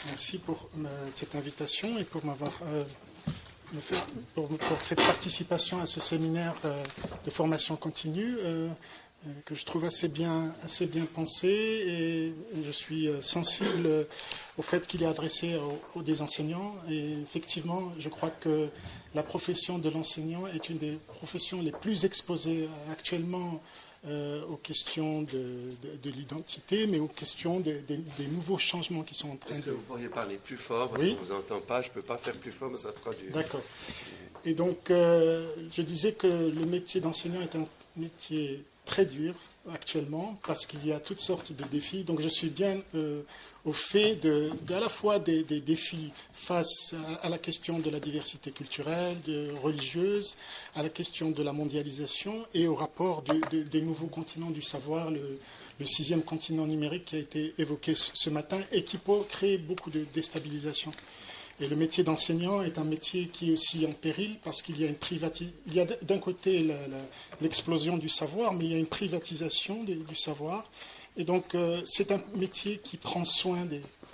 Merci pour cette invitation et pour m'avoir pour cette participation à ce séminaire de formation continue que je trouve assez bien pensé, et je suis sensible au fait qu'il est adressé aux des enseignants. Et effectivement, je crois que la profession de l'enseignant est une des professions les plus exposées actuellement aux questions de l'identité, mais aux questions des nouveaux changements qui sont en train de... Est-ce que vous pourriez parler plus fort? Parce qu'on ne vous entend pas. Je ne peux pas faire plus fort, mais ça fera du... D'accord. Et donc, je disais que le métier d'enseignant est un métier très dur actuellement, parce qu'il y a toutes sortes de défis. Donc, je suis bien au fait à la fois des défis face à la question de la diversité culturelle, religieuse, à la question de la mondialisation et au rapport des nouveaux continents du savoir, le sixième continent numérique qui a été évoqué ce matin et qui peut créer beaucoup de déstabilisation. Et le métier d'enseignant est un métier qui est aussi en péril, parce qu'il y a il y a d'un côté l'explosion du savoir, mais il y a une privatisation du savoir. Et donc, c'est un métier qui prend soin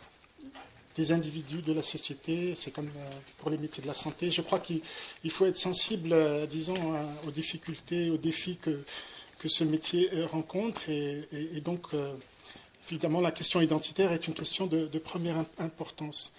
des individus, de la société. C'est comme pour les métiers de la santé. Je crois qu'il faut être sensible, disons, aux difficultés, aux défis que ce métier rencontre. Et donc, évidemment, la question identitaire est une question de première importance.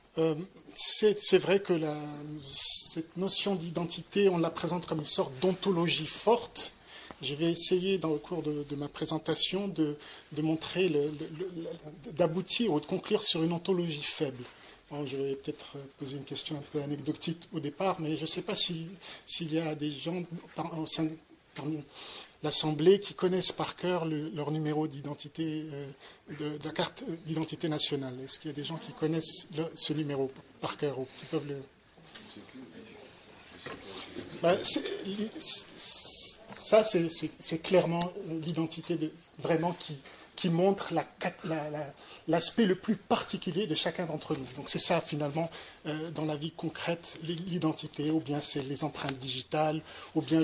C'est vrai que cette notion d'identité, on la présente comme une sorte d'ontologie forte. Je vais essayer, dans le cours de ma présentation, de montrer, d'aboutir ou de conclure sur une ontologie faible. Bon, je vais peut-être poser une question un peu anecdotique au départ, mais je ne sais pas s'il y a des gens au sein parmi l'Assemblée qui connaissent par cœur leur numéro d'identité, de la carte d'identité nationale. Est-ce qu'il y a des gens qui connaissent ce numéro par cœur ou qui peuvent le... Ça, c'est clairement l'identité vraiment qui montre l'aspect le plus particulier de chacun d'entre nous. Donc c'est ça, finalement, dans la vie concrète, l'identité, ou bien c'est les empreintes digitales, ou bien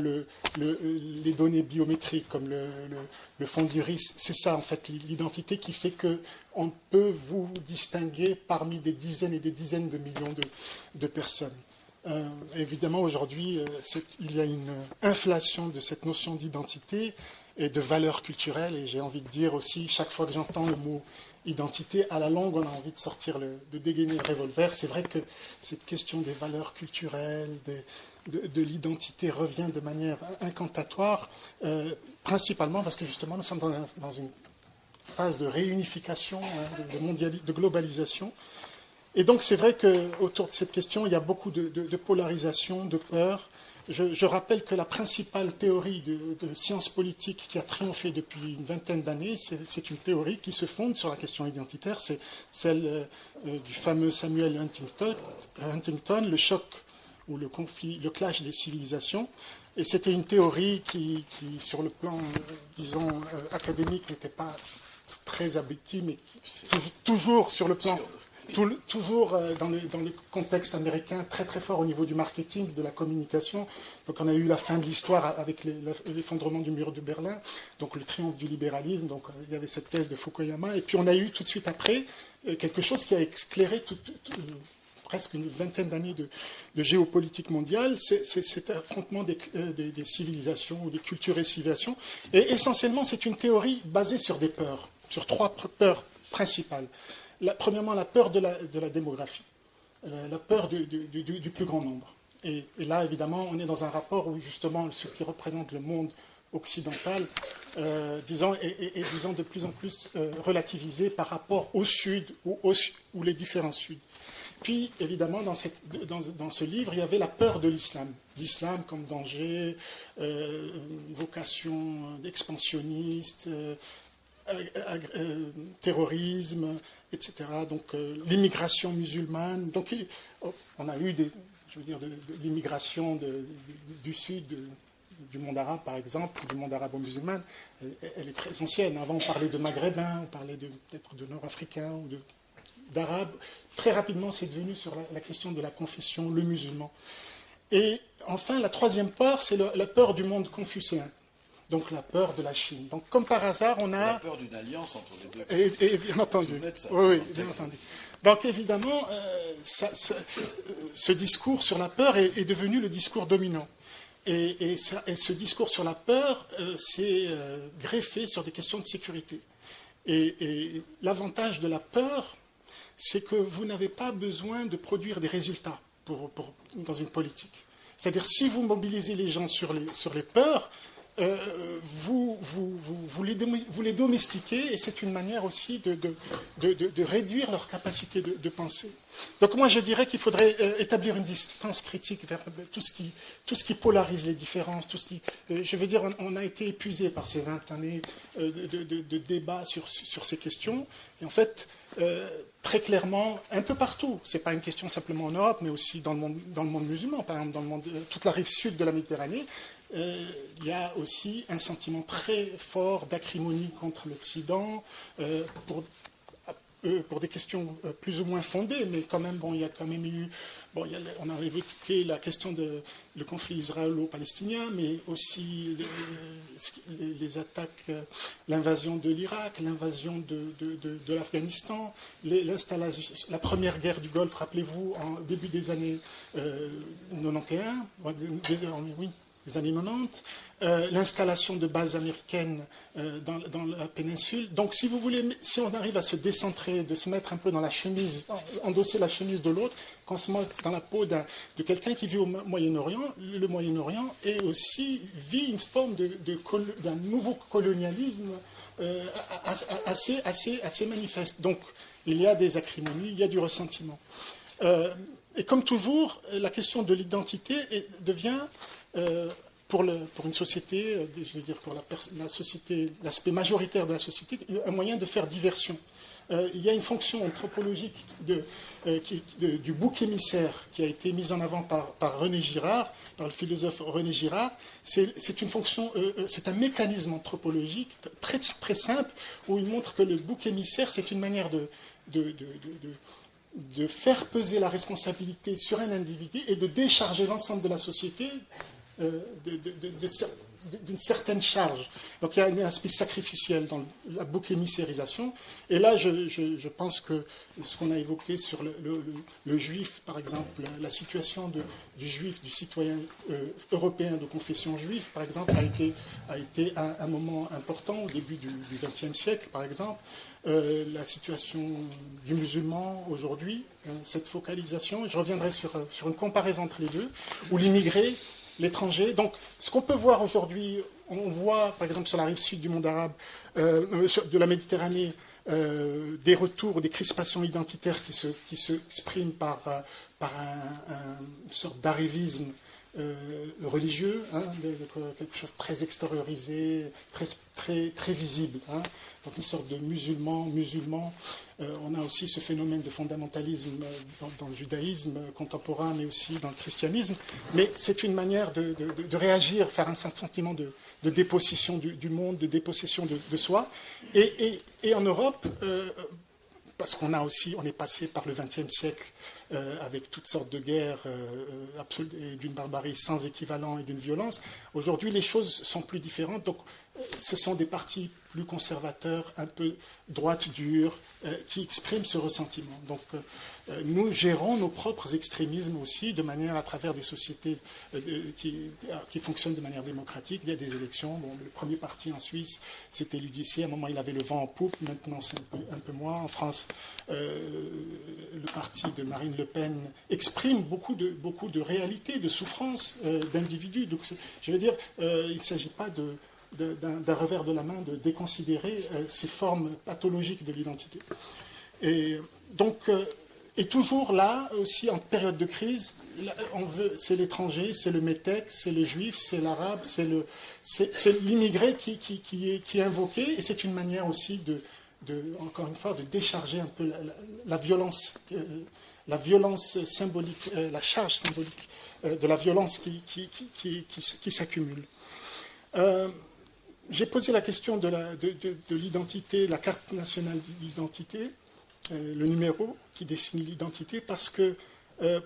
les données biométriques, comme le fond d'iris. C'est ça, en fait, l'identité qui fait qu'on peut vous distinguer parmi des dizaines et des dizaines de millions de personnes. Évidemment, aujourd'hui, il y a une inflation de cette notion d'identité et de valeur culturelle, et j'ai envie de dire aussi, chaque fois que j'entends le mot identité, à la longue, on a envie de sortir, de dégainer le revolver. C'est vrai que cette question des valeurs culturelles, de l'identité revient de manière incantatoire, principalement parce que justement, nous sommes dans une phase de réunification, de globalisation. Et donc c'est vrai qu'autour de cette question, il y a beaucoup de polarisation, de peur. Je rappelle que la principale théorie de sciences politiques qui a triomphé depuis une vingtaine d'années, c'est une théorie qui se fonde sur la question identitaire, c'est celle du fameux Samuel Huntington, le choc ou le conflit, le clash des civilisations. Et c'était une théorie qui sur le plan, disons, académique, n'était pas très aboutie, mais toujours sur le plan... Toujours dans le contexte américain, très très fort au niveau du marketing, de la communication. Donc on a eu la fin de l'histoire avec l'effondrement du mur de Berlin, donc le triomphe du libéralisme, donc il y avait cette thèse de Fukuyama, et puis on a eu tout de suite après quelque chose qui a éclairé presque une vingtaine d'années de géopolitique mondiale, c'est cet affrontement des civilisations ou des cultures et civilisations. Et essentiellement, c'est une théorie basée sur des peurs, sur trois peurs principales. Premièrement, la peur de la démographie, la peur du plus grand nombre. Et là, évidemment, on est dans un rapport où, justement, ce qui représente le monde occidental, disons, est disons, de plus en plus relativisé par rapport au Sud ou les différents Suds. Puis, évidemment, dans ce livre, il y avait la peur de l'islam. L'islam comme danger, vocation expansionniste, terrorisme, etc. Donc l'immigration musulmane. Donc on a eu de l'immigration du sud, du monde arabe par exemple, du monde arabo-musulman. Elle est très ancienne. Avant on parlait de maghrébins, on parlait peut-être de nord-africains ou d'arabes. Très rapidement c'est devenu sur la question de la confession, le musulman. Et enfin la troisième peur, c'est la peur du monde confucéen. donc la peur de la Chine. Donc comme par hasard, on a... La peur d'une alliance entre les deux. Et bien entendu. Oui, bien entendu. Donc évidemment, ce discours sur la peur est devenu le discours dominant. Et ce discours sur la peur s'est greffé sur des questions de sécurité. Et l'avantage de la peur, c'est que vous n'avez pas besoin de produire des résultats dans une politique. C'est-à-dire, si vous mobilisez les gens sur les peurs, vous les domestiquez, et c'est une manière aussi de réduire leur capacité de penser. Donc moi je dirais qu'il faudrait établir une distance critique vers tout ce qui polarise les différences, je veux dire, on a été épuisé par ces 20 années de débat sur ces questions, et en fait, très clairement, un peu partout, c'est pas une question simplement en Europe, mais aussi dans le monde musulman, par exemple, dans toute la rive sud de la Méditerranée, il y a aussi un sentiment très fort d'acrimonie contre l'Occident, pour des questions plus ou moins fondées, mais quand même, bon, il y a quand même eu, bon, on a évoqué la question le conflit israélo-palestinien, mais aussi les attaques, l'invasion de l'Irak, l'invasion de l'Afghanistan, la première guerre du Golfe, rappelez-vous, en début des années 91, oui, des années 90, l'installation de bases américaines dans la péninsule. Donc, si vous voulez, si on arrive à se décentrer, de se mettre un peu dans la chemise, endosser la chemise de l'autre, qu'on se mette dans la peau de quelqu'un qui vit au Moyen-Orient, le Moyen-Orient vit une forme d'un nouveau colonialisme assez manifeste. Donc, il y a des acrimonies, il y a du ressentiment. Et comme toujours, la question de l'identité devient... pour une société, je veux dire pour la société, l'aspect majoritaire de la société, un moyen de faire diversion. Il y a une fonction anthropologique du bouc émissaire qui a été mise en avant par René Girard, par le philosophe René Girard. C'est une fonction, c'est un mécanisme anthropologique très, très simple où il montre que le bouc émissaire, c'est une manière de faire peser la responsabilité sur un individu et de décharger l'ensemble de la société d'une certaine charge. Donc il y a un aspect sacrificiel dans la bouc émissérisation. Et là, je pense que ce qu'on a évoqué sur le juif, par exemple, la situation du juif, du citoyen européen de confession juive, par exemple, a été un moment important au début du XXe siècle, par exemple. La situation du musulman aujourd'hui, cette focalisation, je reviendrai sur une comparaison entre les deux, où l'immigré, l'étranger. Donc, ce qu'on peut voir aujourd'hui, on voit, par exemple, sur la rive sud du monde arabe, de la Méditerranée, des retours, des crispations identitaires qui se expriment par une sorte d'arrivisme religieux, quelque chose de très extériorisé, très visible. Donc une sorte de musulman. On a aussi ce phénomène de fondamentalisme dans le judaïsme contemporain, mais aussi dans le christianisme. Mais c'est une manière de réagir, faire un sentiment de dépossession du monde, de dépossession de soi. Et en Europe, parce qu'on est passé par le XXe siècle avec toutes sortes de guerres et d'une barbarie sans équivalent et d'une violence. Aujourd'hui, les choses sont plus différentes. Donc, ce sont des partis plus conservateurs, un peu droite dure, qui expriment ce ressentiment. Donc, nous gérons nos propres extrémismes aussi, de manière à travers des sociétés qui fonctionnent de manière démocratique. Il y a des élections. Bon, le premier parti en Suisse, c'était l'UDC. À un moment, il avait le vent en poupe. Maintenant, c'est un peu moins. En France, le parti de Marine Le Pen exprime beaucoup de réalités, de souffrances d'individus. Donc, je veux dire, il ne s'agit pas d'un revers de la main de déconsidérer ces formes pathologiques de l'identité. Et donc, et toujours là, aussi en période de crise, c'est l'étranger, c'est le métèque, c'est le juif, c'est l'arabe, c'est l'immigré qui est invoqué, et c'est une manière aussi encore une fois, de décharger un peu la violence symbolique, la charge symbolique de la violence qui s'accumule. J'ai posé la question de l'identité, la carte nationale d'identité, le numéro qui dessine l'identité, parce que,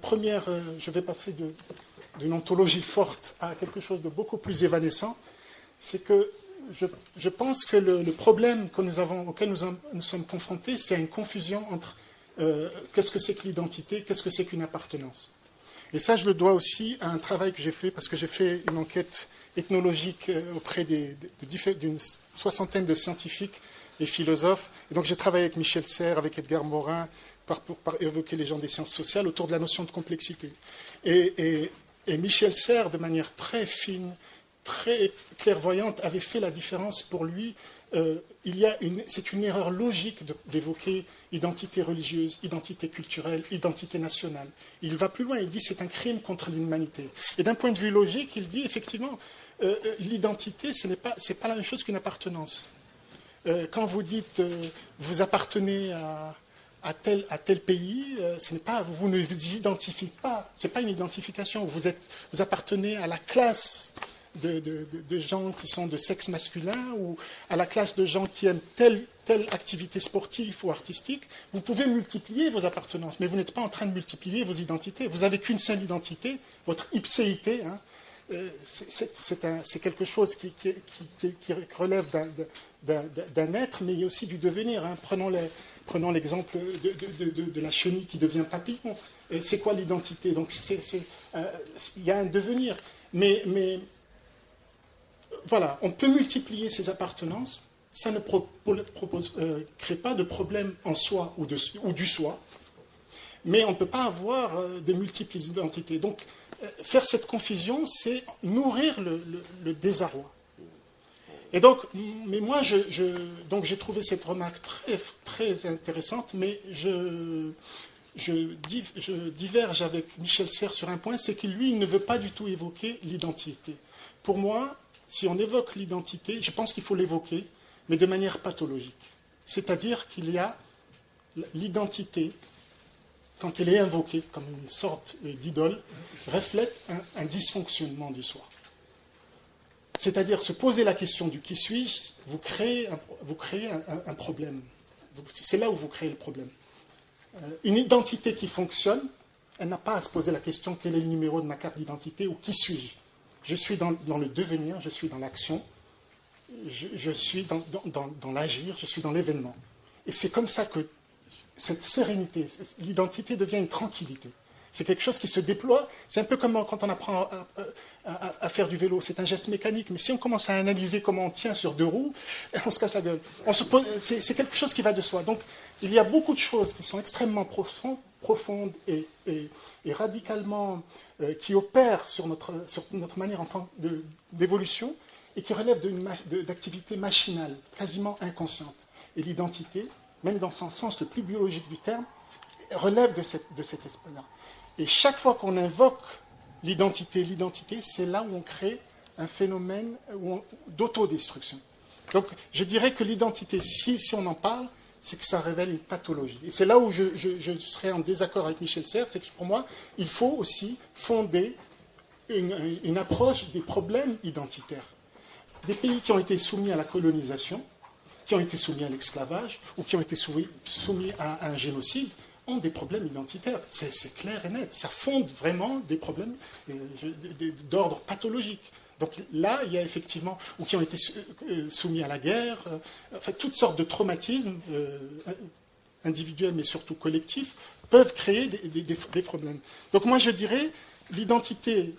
je vais passer d'une ontologie forte à quelque chose de beaucoup plus évanescent. c'est que je pense que le problème auquel nous sommes confrontés, c'est une confusion entre qu'est-ce que c'est que l'identité, qu'est-ce que c'est qu'une appartenance. Et ça, je le dois aussi à un travail que j'ai fait, parce que j'ai fait une enquête ethnologique auprès d'une soixantaine de scientifiques et philosophes. Et donc j'ai travaillé avec Michel Serres, avec Edgar Morin, pour évoquer les gens des sciences sociales autour de la notion de complexité. Et Michel Serres, de manière très fine, très clairvoyante, avait fait la différence pour lui. C'est une erreur logique d'évoquer identité religieuse, identité culturelle, identité nationale. Il va plus loin, il dit c'est un crime contre l'humanité. Et d'un point de vue logique, il dit effectivement, l'identité, c'est pas la même chose qu'une appartenance. Quand vous dites vous appartenez à tel pays, vous ne vous identifiez pas, c'est pas une identification, vous appartenez à la classe de gens qui sont de sexe masculin ou à la classe de gens qui aiment telle activité sportive ou artistique. Vous pouvez multiplier vos appartenances, mais vous n'êtes pas en train de multiplier vos identités. Vous n'avez qu'une seule identité, votre ipséité. Hein, c'est quelque chose qui relève d'un être, mais il y a aussi du devenir. Hein. Prenons l'exemple de la chenille qui devient papillon. C'est quoi l'identité? Donc il y a un devenir. Mais voilà, on peut multiplier ces appartenances, ça ne crée pas de problème en soi ou du soi, mais on ne peut pas avoir de multiples identités. Donc, faire cette confusion, c'est nourrir le désarroi. Et donc, mais moi, j'ai trouvé cette remarque très, très intéressante, mais je diverge avec Michel Serres sur un point, c'est que lui, il ne veut pas du tout évoquer l'identité. Pour moi, si on évoque l'identité, je pense qu'il faut l'évoquer, mais de manière pathologique. C'est-à-dire qu'il y a l'identité, quand elle est invoquée comme une sorte d'idole, reflète un dysfonctionnement du soi. C'est-à-dire se poser la question du qui suis-je, vous créez un problème. C'est là où vous créez le problème. Une identité qui fonctionne, elle n'a pas à se poser la question quel est le numéro de ma carte d'identité ou qui suis-je. Je suis dans le devenir, je suis dans l'action, je suis dans l'agir, je suis dans l'événement. Et c'est comme ça que cette sérénité, l'identité devient une tranquillité. C'est quelque chose qui se déploie. C'est un peu comme quand on apprend à faire du vélo. C'est un geste mécanique. Mais si on commence à analyser comment on tient sur deux roues, on se casse la gueule. C'est quelque chose qui va de soi. Donc, il y a beaucoup de choses qui sont extrêmement profondes et radicalement qui opèrent sur notre manière d'évolution et qui relèvent d'activités machinales, quasiment inconscientes. Et l'identité, même dans son sens le plus biologique du terme, relève de cet aspect-là. Et chaque fois qu'on invoque l'identité, c'est là où on crée un phénomène d'autodestruction. Donc je dirais que l'identité, si on en parle, c'est que ça révèle une pathologie. Et c'est là où je serais en désaccord avec Michel Serres, c'est que pour moi, il faut aussi fonder une approche des problèmes identitaires. Des pays qui ont été soumis à la colonisation, qui ont été soumis à l'esclavage, ou qui ont été soumis à un génocide, ont des problèmes identitaires. C'est clair et net. Ça fonde vraiment des problèmes d'ordre pathologique. Donc là, il y a effectivement, ou qui ont été soumis à la guerre, enfin, toutes sortes de traumatismes individuels, mais surtout collectifs, peuvent créer des problèmes. Donc moi, je dirais, l'identité,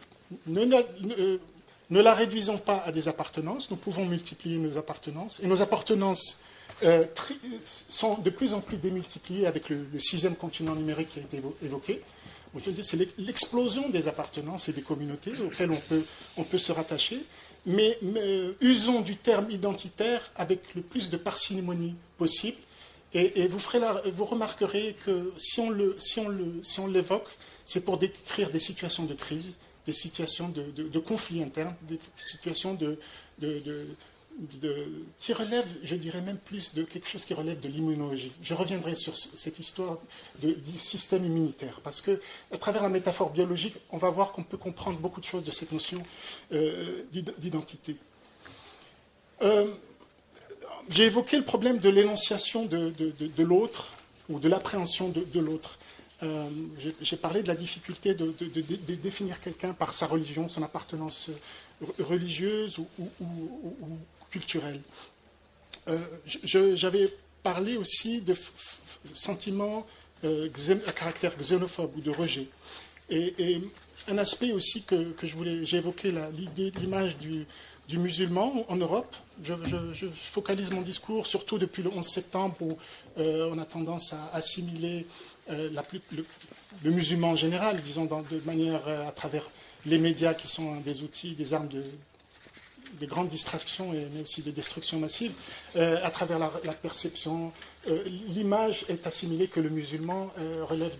ne la réduisons pas à des appartenances. Nous pouvons multiplier nos appartenances. Et nos appartenances sont de plus en plus démultipliées avec le 6e continent numérique qui a été évoqué. Je veux dire, c'est l'explosion des appartenances et des communautés auxquelles on peut se rattacher, mais usons du terme identitaire avec le plus de parcimonie possible, et vous remarquerez que si on l'évoque, c'est pour décrire des situations de crise, des situations de conflits internes, des situations qui relèvent, je dirais même plus de quelque chose qui relève de l'immunologie. Je reviendrai sur cette histoire du système immunitaire, parce que à travers la métaphore biologique, on va voir qu'on peut comprendre beaucoup de choses de cette notion d'identité. J'ai évoqué le problème de l'énonciation de l'autre, ou de l'appréhension de l'autre. J'ai parlé de la difficulté de définir quelqu'un par sa religion, son appartenance religieuse ou culturelle. J'avais parlé aussi de sentiments à caractère xénophobe ou de rejet. Et un aspect aussi que j'ai évoqué, l'image du musulman en Europe. Je focalise mon discours surtout depuis le 11 septembre où on a tendance à assimiler le musulman en général, disons de manière à travers les médias qui sont des outils, des armes de grande distraction mais aussi de destruction massive, à travers la perception. L'image est assimilée que le musulman relève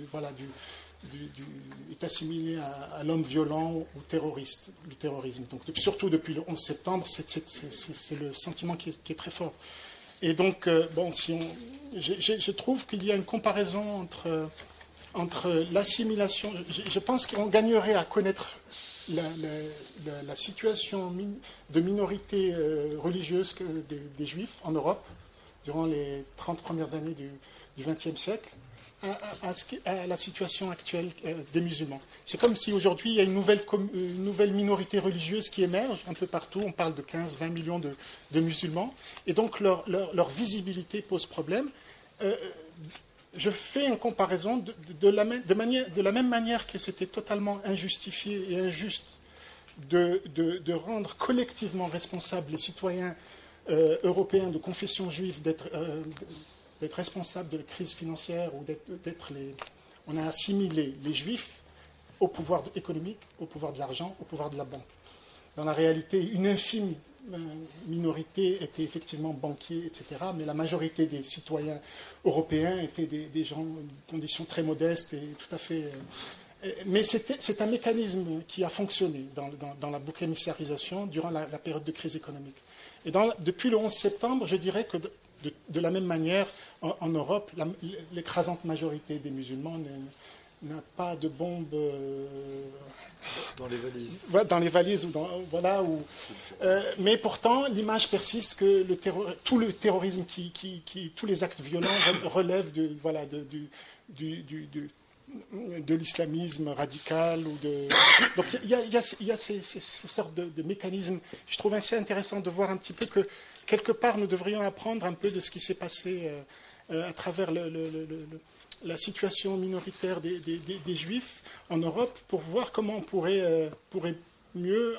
est assimilé à l'homme violent ou terroriste, du terrorisme. Donc, surtout depuis le 11 septembre, c'est le sentiment qui est très fort. Et donc, je trouve qu'il y a une comparaison entre l'assimilation. Je pense qu'on gagnerait à connaître la situation de minorité religieuse des Juifs en Europe durant les 30 premières années du XXe siècle à la situation actuelle des musulmans. C'est comme si aujourd'hui il y a une nouvelle minorité religieuse qui émerge un peu partout. On parle de 15-20 millions de musulmans. Et donc leur visibilité pose problème. Je fais une comparaison de la même manière que c'était totalement injustifié et injuste de rendre collectivement responsables les citoyens européens de confession juive d'être responsables de la crise financière ou on a assimilé les juifs au pouvoir économique, au pouvoir de l'argent, au pouvoir de la banque. Dans la réalité, une infime minorité était effectivement banquiers, etc. Mais la majorité des citoyens européens étaient des gens de conditions très modestes et tout à fait... Mais c'est un mécanisme qui a fonctionné dans la bouc émissarisation durant la période de crise économique. Et depuis le 11 septembre, je dirais que de la même manière, en Europe, l'écrasante majorité des musulmans n'a pas de bombes dans les valises. Dans les valises mais pourtant, l'image persiste que tout le terrorisme, tous les actes violents relèvent de l'islamisme radical donc il y a ces sortes de mécanismes. Je trouve assez intéressant de voir un petit peu que quelque part nous devrions apprendre un peu de ce qui s'est passé à travers la situation minoritaire des Juifs en Europe pour voir comment on pourrait mieux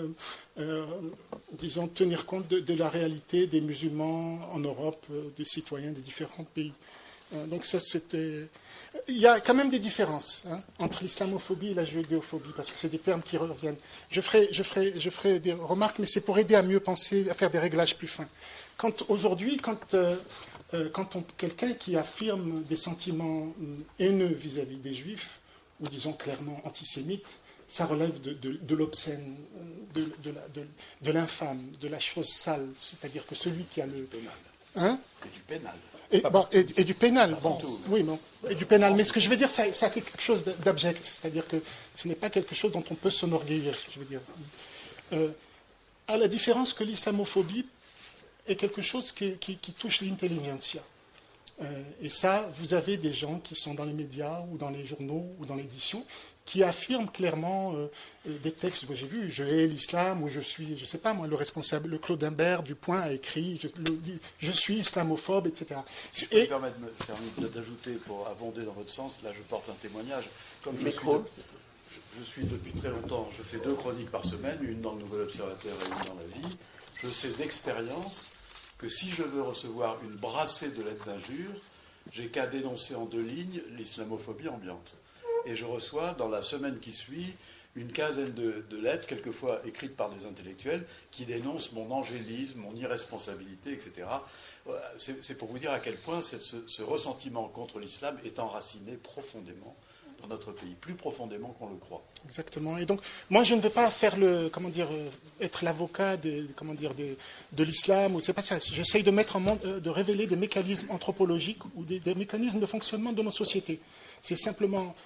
disons tenir compte de la réalité des musulmans en Europe, des citoyens des différents pays. Donc ça c'était... Il y a quand même des différences entre l'islamophobie et la judéophobie, parce que c'est des termes qui reviennent. Je ferai des remarques, mais c'est pour aider à mieux penser, à faire des réglages plus fins. Aujourd'hui, quand quelqu'un qui affirme des sentiments haineux vis-à-vis des Juifs, ou disons clairement antisémites, ça relève de l'obscène, de l'infâme, de la chose sale. C'est-à-dire que celui qui a le... Et du pénal. Et du pénal, bon, oui, non, et du pénal. Mais ce que je veux dire, ça a quelque chose d'abject, c'est-à-dire que ce n'est pas quelque chose dont on peut s'enorgueillir, je veux dire. À la différence que l'islamophobie est quelque chose qui touche l'intelligentsia. Et ça, vous avez des gens qui sont dans les médias ou dans les journaux ou dans l'édition qui affirment clairement des textes. J'ai vu, je hais l'islam ou je suis, je ne sais pas moi, le responsable, le Claude Imbert du Point a écrit, je suis islamophobe, etc. Si je peux me permettre d'ajouter pour abonder dans votre sens, là je porte un témoignage. Comme je suis depuis très longtemps, je fais 2 chroniques par semaine, une dans le Nouvel Observateur et une dans La Vie. Je sais d'expérience que si je veux recevoir une brassée de lettres d'injures, j'ai qu'à dénoncer en 2 lignes l'islamophobie ambiante. Et je reçois, dans la semaine qui suit, une quinzaine de lettres, quelquefois écrites par des intellectuels, qui dénoncent mon angélisme, mon irresponsabilité, etc. C'est pour vous dire à quel point ce ressentiment contre l'islam est enraciné profondément dans notre pays, plus profondément qu'on le croit. Exactement. Et donc, moi, je ne veux pas faire être l'avocat de l'islam, ou c'est pas ça. J'essaye de révéler des mécanismes anthropologiques ou des mécanismes de fonctionnement de nos sociétés. C'est simplement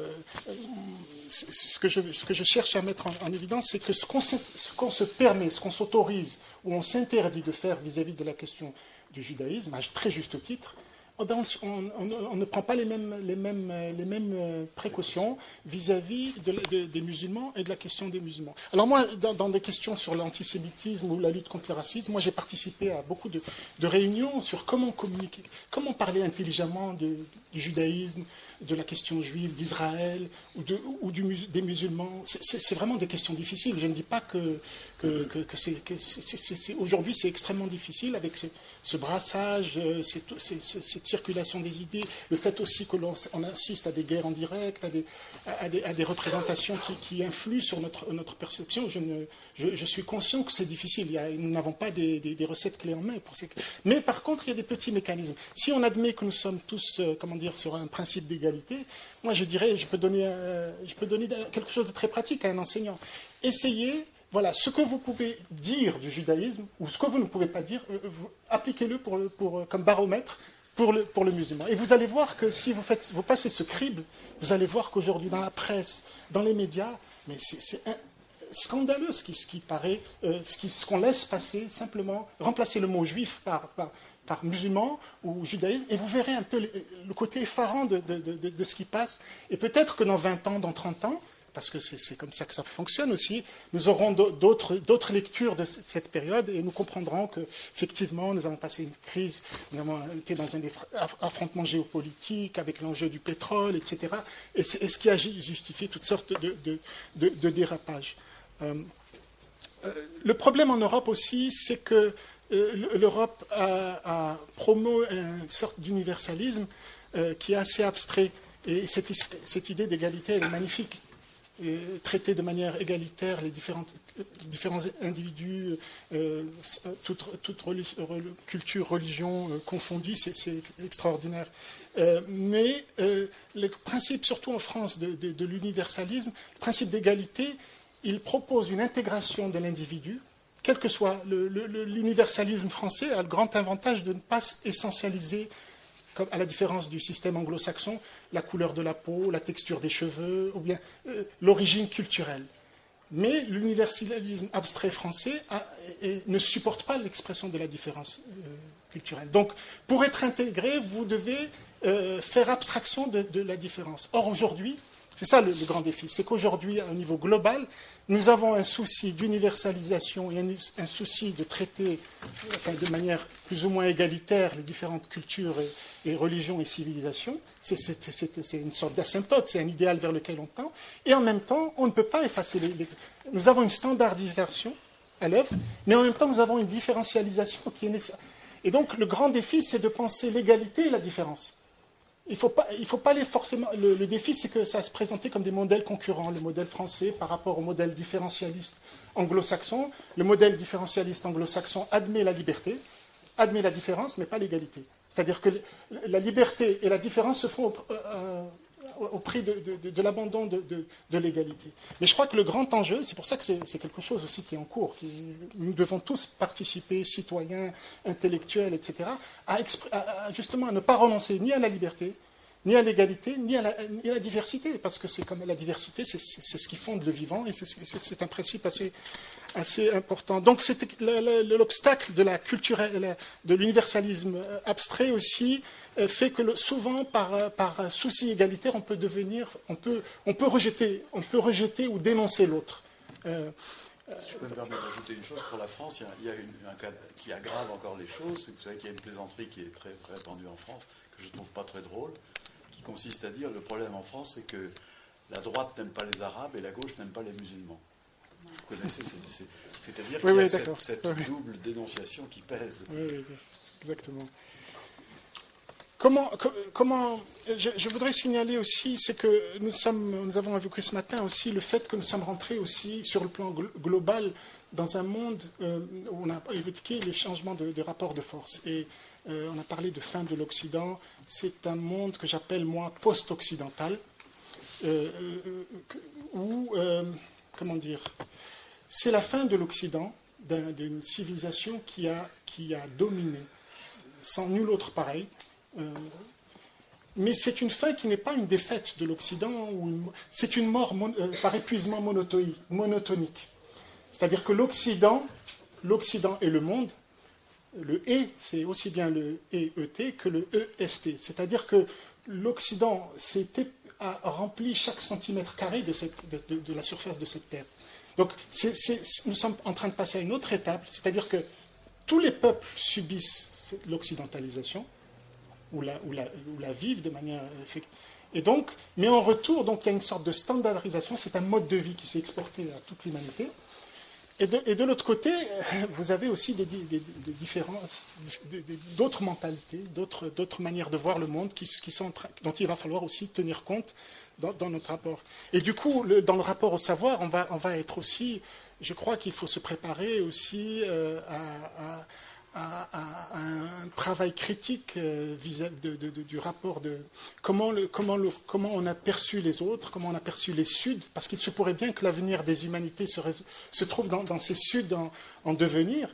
ce que je cherche à mettre en évidence, c'est que ce qu'on se permet, ce qu'on s'autorise ou on s'interdit de faire vis-à-vis de la question du judaïsme, à très juste titre, on ne prend pas les mêmes précautions vis-à-vis des musulmans et de la question des musulmans. Alors moi, dans des questions sur l'antisémitisme ou la lutte contre le racisme, moi j'ai participé à beaucoup de réunions sur comment communiquer, comment parler intelligemment du judaïsme, de la question juive, d'Israël ou des musulmans. C'est vraiment des questions difficiles. Je ne dis pas que aujourd'hui c'est extrêmement difficile avec ce brassage, cette circulation des idées, le fait aussi que l'on assiste à des guerres en direct, à des représentations qui influent sur notre perception. Je suis conscient que c'est difficile. Nous n'avons pas des recettes clés en main. Mais par contre, il y a des petits mécanismes. Si on admet que nous sommes tous, sur un principe d'égalité, moi je dirais, je peux donner quelque chose de très pratique à un enseignant. Essayez, voilà, ce que vous pouvez dire du judaïsme, ou ce que vous ne pouvez pas dire, appliquez-le comme baromètre pour le musulman. Et vous allez voir que si vous passez ce crible, vous allez voir qu'aujourd'hui, dans la presse, dans les médias, mais c'est scandaleux ce qui paraît, ce qu'on laisse passer, simplement remplacer le mot juif par musulman ou judaïsme, et vous verrez un peu le côté effarant de ce qui passe. Et peut-être que dans 20 ans, dans 30 ans, parce que c'est comme ça que ça fonctionne aussi, nous aurons d'autres lectures de cette période et nous comprendrons qu'effectivement, nous avons passé une crise, nous avons été dans un affrontement géopolitique avec l'enjeu du pétrole, etc. Et ce qui a justifié toutes sortes de dérapages. Le problème en Europe aussi, c'est que l'Europe a promu une sorte d'universalisme qui est assez abstrait. Et cette idée d'égalité, elle est magnifique. Traiter de manière égalitaire les différents individus, toute culture, religion confondue, c'est extraordinaire. Mais le principe, surtout en France, de l'universalisme, le principe d'égalité, il propose une intégration de l'individu. Quel que soit l'universalisme français, a le grand avantage de ne pas essentialiser, comme à la différence du système anglo-saxon, la couleur de la peau, la texture des cheveux, ou bien l'origine culturelle. Mais l'universalisme abstrait français ne supporte pas l'expression de la différence culturelle. Donc, pour être intégré, vous devez faire abstraction de la différence. Or, aujourd'hui, c'est ça le grand défi, c'est qu'aujourd'hui, à un niveau global, nous avons un souci d'universalisation et un souci de traiter de manière plus ou moins égalitaire les différentes cultures et religions et civilisations. C'est une sorte d'asymptote, c'est un idéal vers lequel on tend. Et en même temps, on ne peut pas effacer Nous avons une standardisation à l'œuvre, mais en même temps, nous avons une différentialisation qui est nécessaire. Et donc, le grand défi, c'est de penser l'égalité et la différence. Il faut pas aller forcément. Le défi, c'est que ça se présentait comme des modèles concurrents. Le modèle français par rapport au modèle différentialiste anglo-saxon. Le modèle différentialiste anglo-saxon admet la liberté, admet la différence, mais pas l'égalité. C'est-à-dire que la liberté et la différence se font au prix de l'abandon de l'égalité. Mais je crois que le grand enjeu, c'est pour ça que c'est quelque chose aussi qui est en cours. Nous devons tous participer, citoyens, intellectuels, etc., justement à ne pas renoncer ni à la liberté, ni à l'égalité, ni à la diversité, parce que c'est comme la diversité, c'est ce qui fonde le vivant, et c'est un principe assez important. Donc l'obstacle de la culture, de l'universalisme abstrait aussi, fait que souvent, par souci égalitaire, on peut rejeter ou dénoncer l'autre. Si je peux me permettre d'ajouter une chose, pour la France, il y a un cas qui aggrave encore les choses. Vous savez qu'il y a une plaisanterie qui est très répandue en France, que je ne trouve pas très drôle, qui consiste à dire le problème en France, c'est que la droite n'aime pas les Arabes et la gauche n'aime pas les musulmans. Vous connaissez, c'est-à-dire qu'il y a cette double dénonciation qui pèse. Oui, exactement. Je voudrais signaler aussi, c'est que nous avons évoqué ce matin aussi le fait que nous sommes rentrés aussi sur le plan global dans un monde où on a évoqué le changement de rapport de force. Et on a parlé de fin de l'Occident. C'est un monde que j'appelle, moi, post-occidental, où, comment dire, c'est la fin de l'Occident, d'une civilisation qui a dominé, sans nul autre pareil. Mais c'est une fin qui n'est pas une défaite de l'Occident, c'est une mort par épuisement monotonique. C'est-à-dire que l'Occident et le monde le E, c'est aussi bien le EET que le EST. C'est-à-dire que l'Occident a rempli chaque centimètre carré de la surface de cette terre. Donc nous sommes en train de passer à une autre étape, c'est-à-dire que tous les peuples subissent l'occidentalisation, ou la vivent de manière effective. Et donc, mais en retour, donc, il y a une sorte de standardisation, c'est un mode de vie qui s'est exporté à toute l'humanité. Et de l'autre côté, vous avez aussi des différences, d'autres mentalités, d'autres manières de voir le monde dont il va falloir aussi tenir compte dans notre rapport. Et du coup, dans le rapport au savoir, on va être aussi, je crois qu'il faut se préparer aussi à un travail critique vis-à-vis du rapport de comment on a perçu les autres, comment on a perçu les Suds, parce qu'il se pourrait bien que l'avenir des humanités se trouve dans ces Suds en devenir.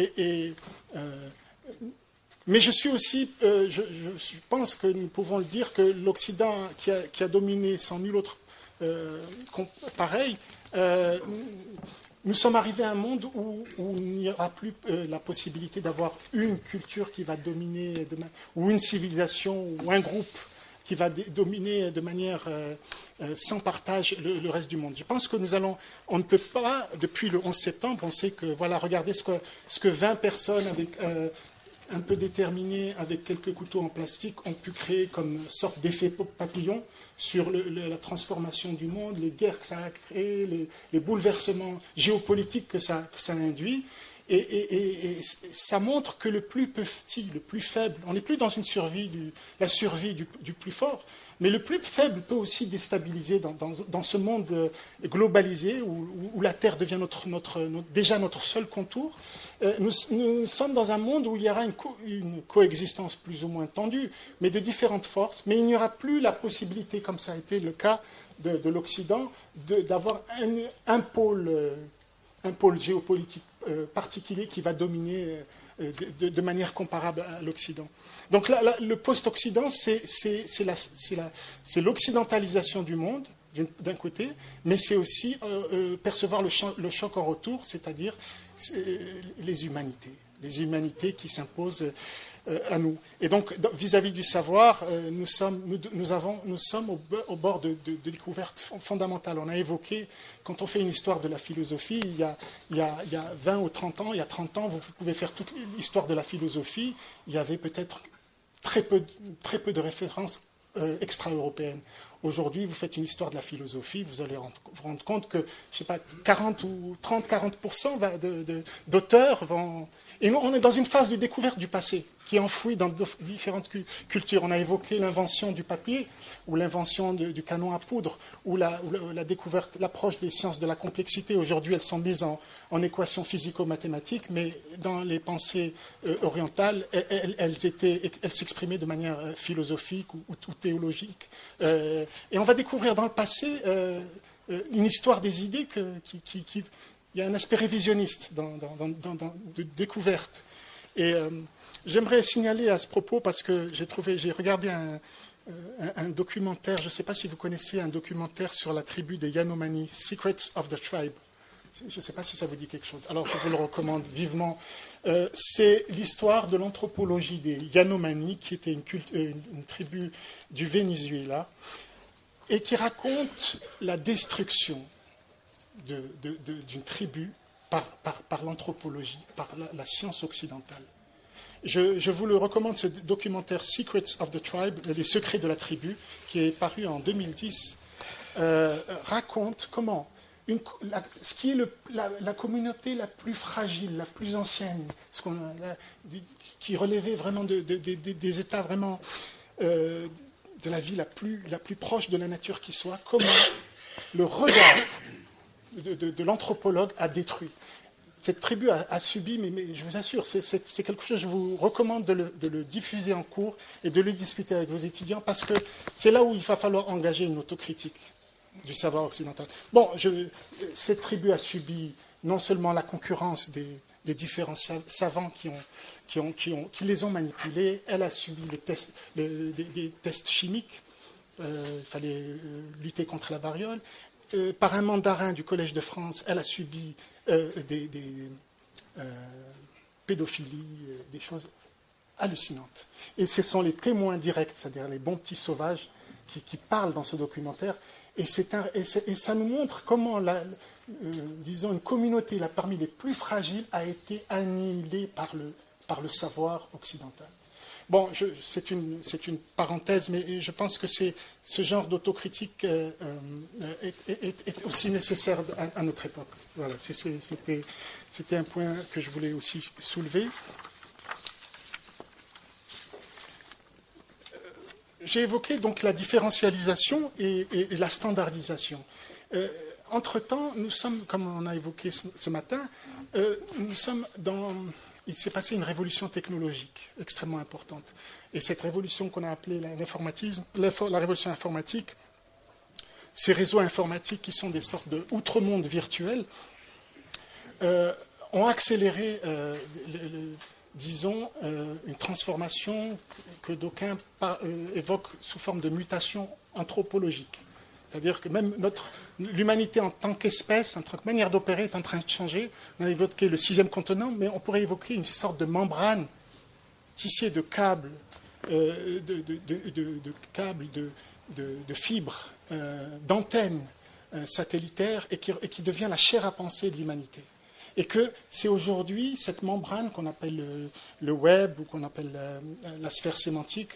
Mais je suis aussi, je pense que nous pouvons le dire, que l'Occident qui a dominé sans nul autre pareil, nous sommes arrivés à un monde où il n'y aura plus la possibilité d'avoir une culture qui va dominer, ou une civilisation, ou un groupe qui va dominer de manière sans partage le reste du monde. Je pense que on ne peut pas, depuis le 11 septembre, on sait que, voilà, regardez ce que 20 personnes avec un peu déterminées, avec quelques couteaux en plastique, ont pu créer comme sorte d'effet papillon sur la transformation du monde, les guerres que ça a créées, les bouleversements géopolitiques que ça induit. Et ça montre que le plus petit, le plus faible, on n'est plus dans la survie du plus fort, mais le plus faible peut aussi déstabiliser dans ce monde globalisé où la Terre devient déjà notre seul contour. Nous sommes dans un monde où il y aura une coexistence plus ou moins tendue, mais de différentes forces, mais il n'y aura plus la possibilité, comme ça a été le cas de l'Occident, d'avoir un pôle géopolitique particulier qui va dominer de manière comparable à l'Occident. Donc le post-Occident, c'est l'occidentalisation du monde, d'un côté, mais c'est aussi percevoir le choc en retour, c'est-à-dire les humanités qui s'imposent à nous. Et donc, vis-à-vis du savoir, nous sommes au bord de découvertes fondamentales. On a évoqué, quand on fait une histoire de la philosophie, il y a 20 ou 30 ans, il y a 30 ans, vous pouvez faire toute l'histoire de la philosophie, il y avait peut-être très peu de références extra-européennes. Aujourd'hui, vous faites une histoire de la philosophie, vous allez vous rendre compte que, je sais pas, 30-40% d'auteurs vont... Et nous, on est dans une phase de découverte du passé, qui est enfouie dans différentes cultures. On a évoqué l'invention du papier, ou l'invention du canon à poudre, ou la découverte, l'approche des sciences de la complexité. Aujourd'hui, elles sont mises en équations physico-mathématiques, mais dans les pensées orientales, elles s'exprimaient de manière philosophique ou théologique. Et on va découvrir dans le passé une histoire des idées il y a un aspect révisionniste de découverte. Et j'aimerais signaler à ce propos, parce que j'ai regardé un documentaire, je ne sais pas si vous connaissez un documentaire sur la tribu des Yanomami, Secrets of the Tribe. Je ne sais pas si ça vous dit quelque chose. Alors je vous le recommande vivement. C'est l'histoire de l'anthropologie des Yanomami, qui était une tribu du Venezuela, et qui raconte la destruction d'une tribu par l'anthropologie, par la science occidentale. Je vous le recommande, ce documentaire Secrets of the Tribe, les secrets de la tribu, qui est paru en 2010, raconte comment ce qui est la communauté la plus fragile, la plus ancienne, qui relevait vraiment des états vraiment de la vie la plus proche de la nature qui soit, comment le regard de l'anthropologue a détruit. Cette tribu a subi, mais je vous assure, c'est quelque chose, je vous recommande de le diffuser en cours et de le discuter avec vos étudiants, parce que c'est là où il va falloir engager une autocritique du savoir occidental. Bon, cette tribu a subi non seulement la concurrence des différents savants qui les ont manipulés, elle a subi des tests chimiques, il fallait lutter contre la variole. Par un mandarin du Collège de France, elle a subi pédophilie, des choses hallucinantes. Et ce sont les témoins directs, c'est-à-dire les bons petits sauvages, qui parlent dans ce documentaire. Et ça nous montre comment, disons, une communauté, là, parmi les plus fragiles, a été annihilée par le savoir occidental. Bon, c'est une parenthèse, mais je pense que ce genre d'autocritique est aussi nécessaire à notre époque. Voilà, c'était un point que je voulais aussi soulever. J'ai évoqué donc la différentialisation et la standardisation. Entre-temps, nous sommes, comme on a évoqué ce matin, nous sommes il s'est passé une révolution technologique extrêmement importante. Et cette révolution qu'on a appelée la révolution informatique, ces réseaux informatiques qui sont des sortes d'outre-monde virtuels, ont accéléré, disons, une transformation que d'aucuns évoquent sous forme de mutation anthropologique. C'est-à-dire que même l'humanité en tant qu'espèce, en tant que manière d'opérer, est en train de changer. On a évoqué le 6e continent, mais on pourrait évoquer une sorte de membrane tissée de câbles, de fibres, d'antennes satellitaires, et qui devient la chair à penser de l'humanité. Et que c'est aujourd'hui cette membrane qu'on appelle le web, ou qu'on appelle la sphère sémantique,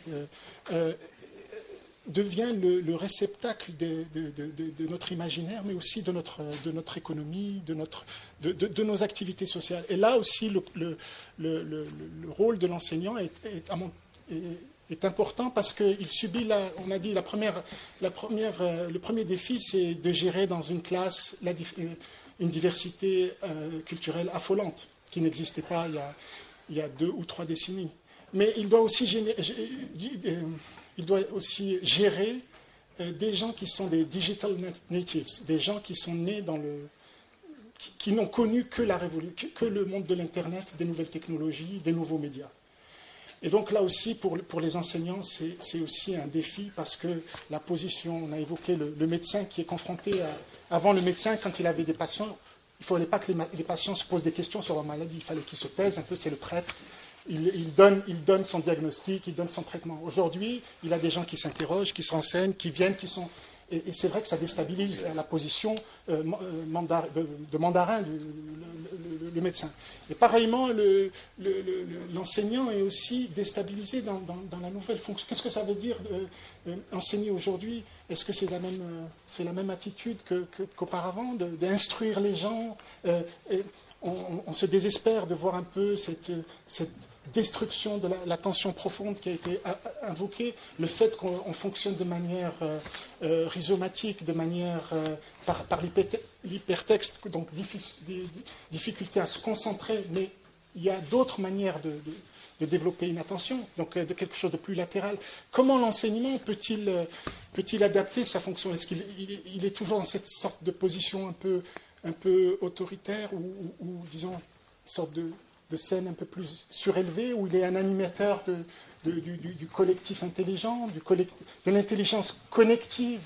devient le réceptacle de notre imaginaire, mais aussi de notre économie, de nos activités sociales. Et là aussi, le rôle de l'enseignant est important, parce qu'il subit, on a dit, le premier défi, c'est de gérer dans une classe une diversité culturelle affolante, qui n'existait pas il y a 2 ou 3 décennies. Mais il doit aussi gérer des gens qui sont des digital natives, des gens qui sont nés qui n'ont connu que le monde de l'Internet, des nouvelles technologies, des nouveaux médias. Et donc là aussi, pour les enseignants, c'est aussi un défi, parce que la position, on a évoqué le médecin qui est confronté avant, le médecin, quand il avait des patients, il ne fallait pas que les patients se posent des questions sur leur maladie, il fallait qu'ils se taisent un peu, c'est le prêtre. Il donne son diagnostic, il donne son traitement. Aujourd'hui, il a des gens qui s'interrogent, qui se renseignent, qui viennent, qui sont... Et c'est vrai que ça déstabilise la position de mandarin, le médecin. Et pareillement, l'enseignant est aussi déstabilisé dans la nouvelle fonction. Qu'est-ce que ça veut dire enseigner aujourd'hui? Est-ce que c'est la même attitude qu'auparavant, d'instruire les gens? On se désespère de voir un peu cette destruction de l'attention profonde qui a été invoquée, le fait qu'on fonctionne de manière rhizomatique, de manière par l'hypertexte, donc difficulté à se concentrer, mais il y a d'autres manières de développer une attention, donc de quelque chose de plus latéral. Comment l'enseignement peut-il adapter sa fonction? Est-ce qu'il est toujours dans cette sorte de position un peu autoritaire, ou disons, une sorte de scène un peu plus surélevée, où il est un animateur du collectif intelligent, de l'intelligence cognitive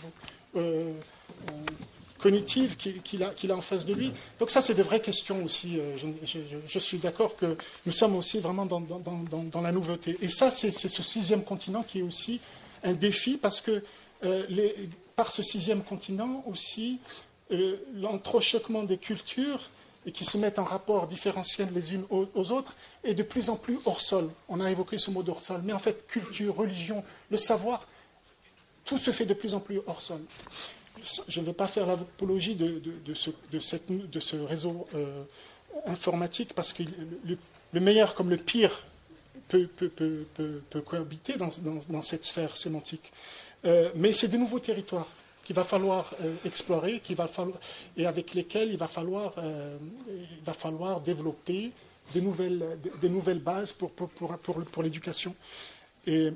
qu'il a en face de lui. Donc ça, c'est de vraies questions aussi. Je suis d'accord que nous sommes aussi vraiment dans la nouveauté. Et ça, c'est ce 6e continent qui est aussi un défi, parce que par ce 6e continent aussi, l'entrechoquement des cultures, et qui se mettent en rapport différentiel les unes aux autres, est de plus en plus hors sol. On a évoqué ce mot d'hors sol, mais en fait, culture, religion, le savoir, tout se fait de plus en plus hors sol. Je ne vais pas faire l'apologie de ce réseau informatique, parce que le meilleur comme le pire peut cohabiter dans cette sphère sémantique. Mais c'est de nouveaux territoires qu'il va falloir explorer, et avec lesquels il va falloir développer des nouvelles bases pour l'éducation. Et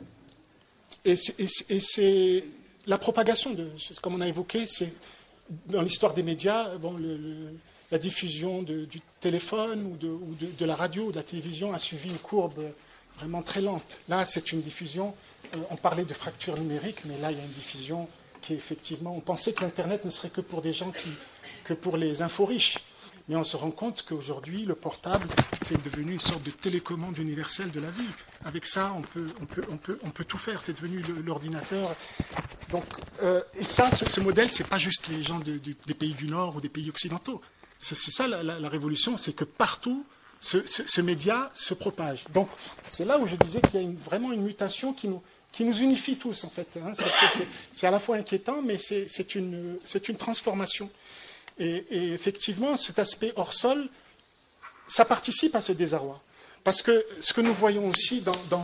c'est la propagation, comme on a évoqué, c'est dans l'histoire des médias, la diffusion du téléphone ou de la radio ou de la télévision a suivi une courbe vraiment très lente. Là, c'est une diffusion, on parlait de fracture numérique, mais là, il y a une diffusion qui est effectivement... On pensait que l'Internet ne serait que pour des gens que pour les inforiches. Mais on se rend compte qu'aujourd'hui, le portable, c'est devenu une sorte de télécommande universelle de la vie. Avec ça, on peut tout faire. C'est devenu l'ordinateur. Donc, et ça, ce modèle, c'est pas juste les gens des pays du Nord ou des pays occidentaux. C'est ça la révolution, c'est que partout, ce média se propage. Donc, c'est là où je disais qu'il y a vraiment une mutation qui nous unifie tous, en fait. Hein. C'est à la fois inquiétant, mais c'est une transformation. Et effectivement, cet aspect hors sol, ça participe à ce désarroi. Parce que ce que nous voyons aussi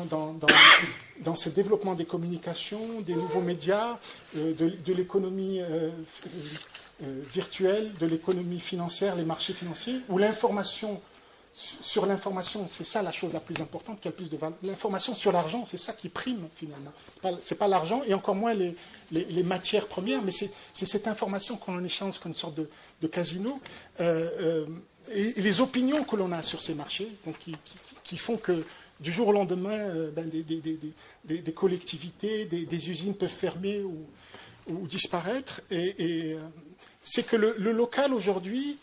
dans ce développement des communications, des nouveaux médias, de l'économie virtuelle, de l'économie financière, les marchés financiers, où l'information sur l'information, c'est ça la chose la plus importante, qui a le plus de valeur. L'information sur l'argent, c'est ça qui prime finalement. C'est pas l'argent, et encore moins les matières premières, mais c'est cette information qu'on en échange comme une sorte de casino, et les opinions que l'on a sur ces marchés, donc qui font que du jour au lendemain, des collectivités, des usines peuvent fermer ou disparaître. Et c'est que le local aujourd'hui,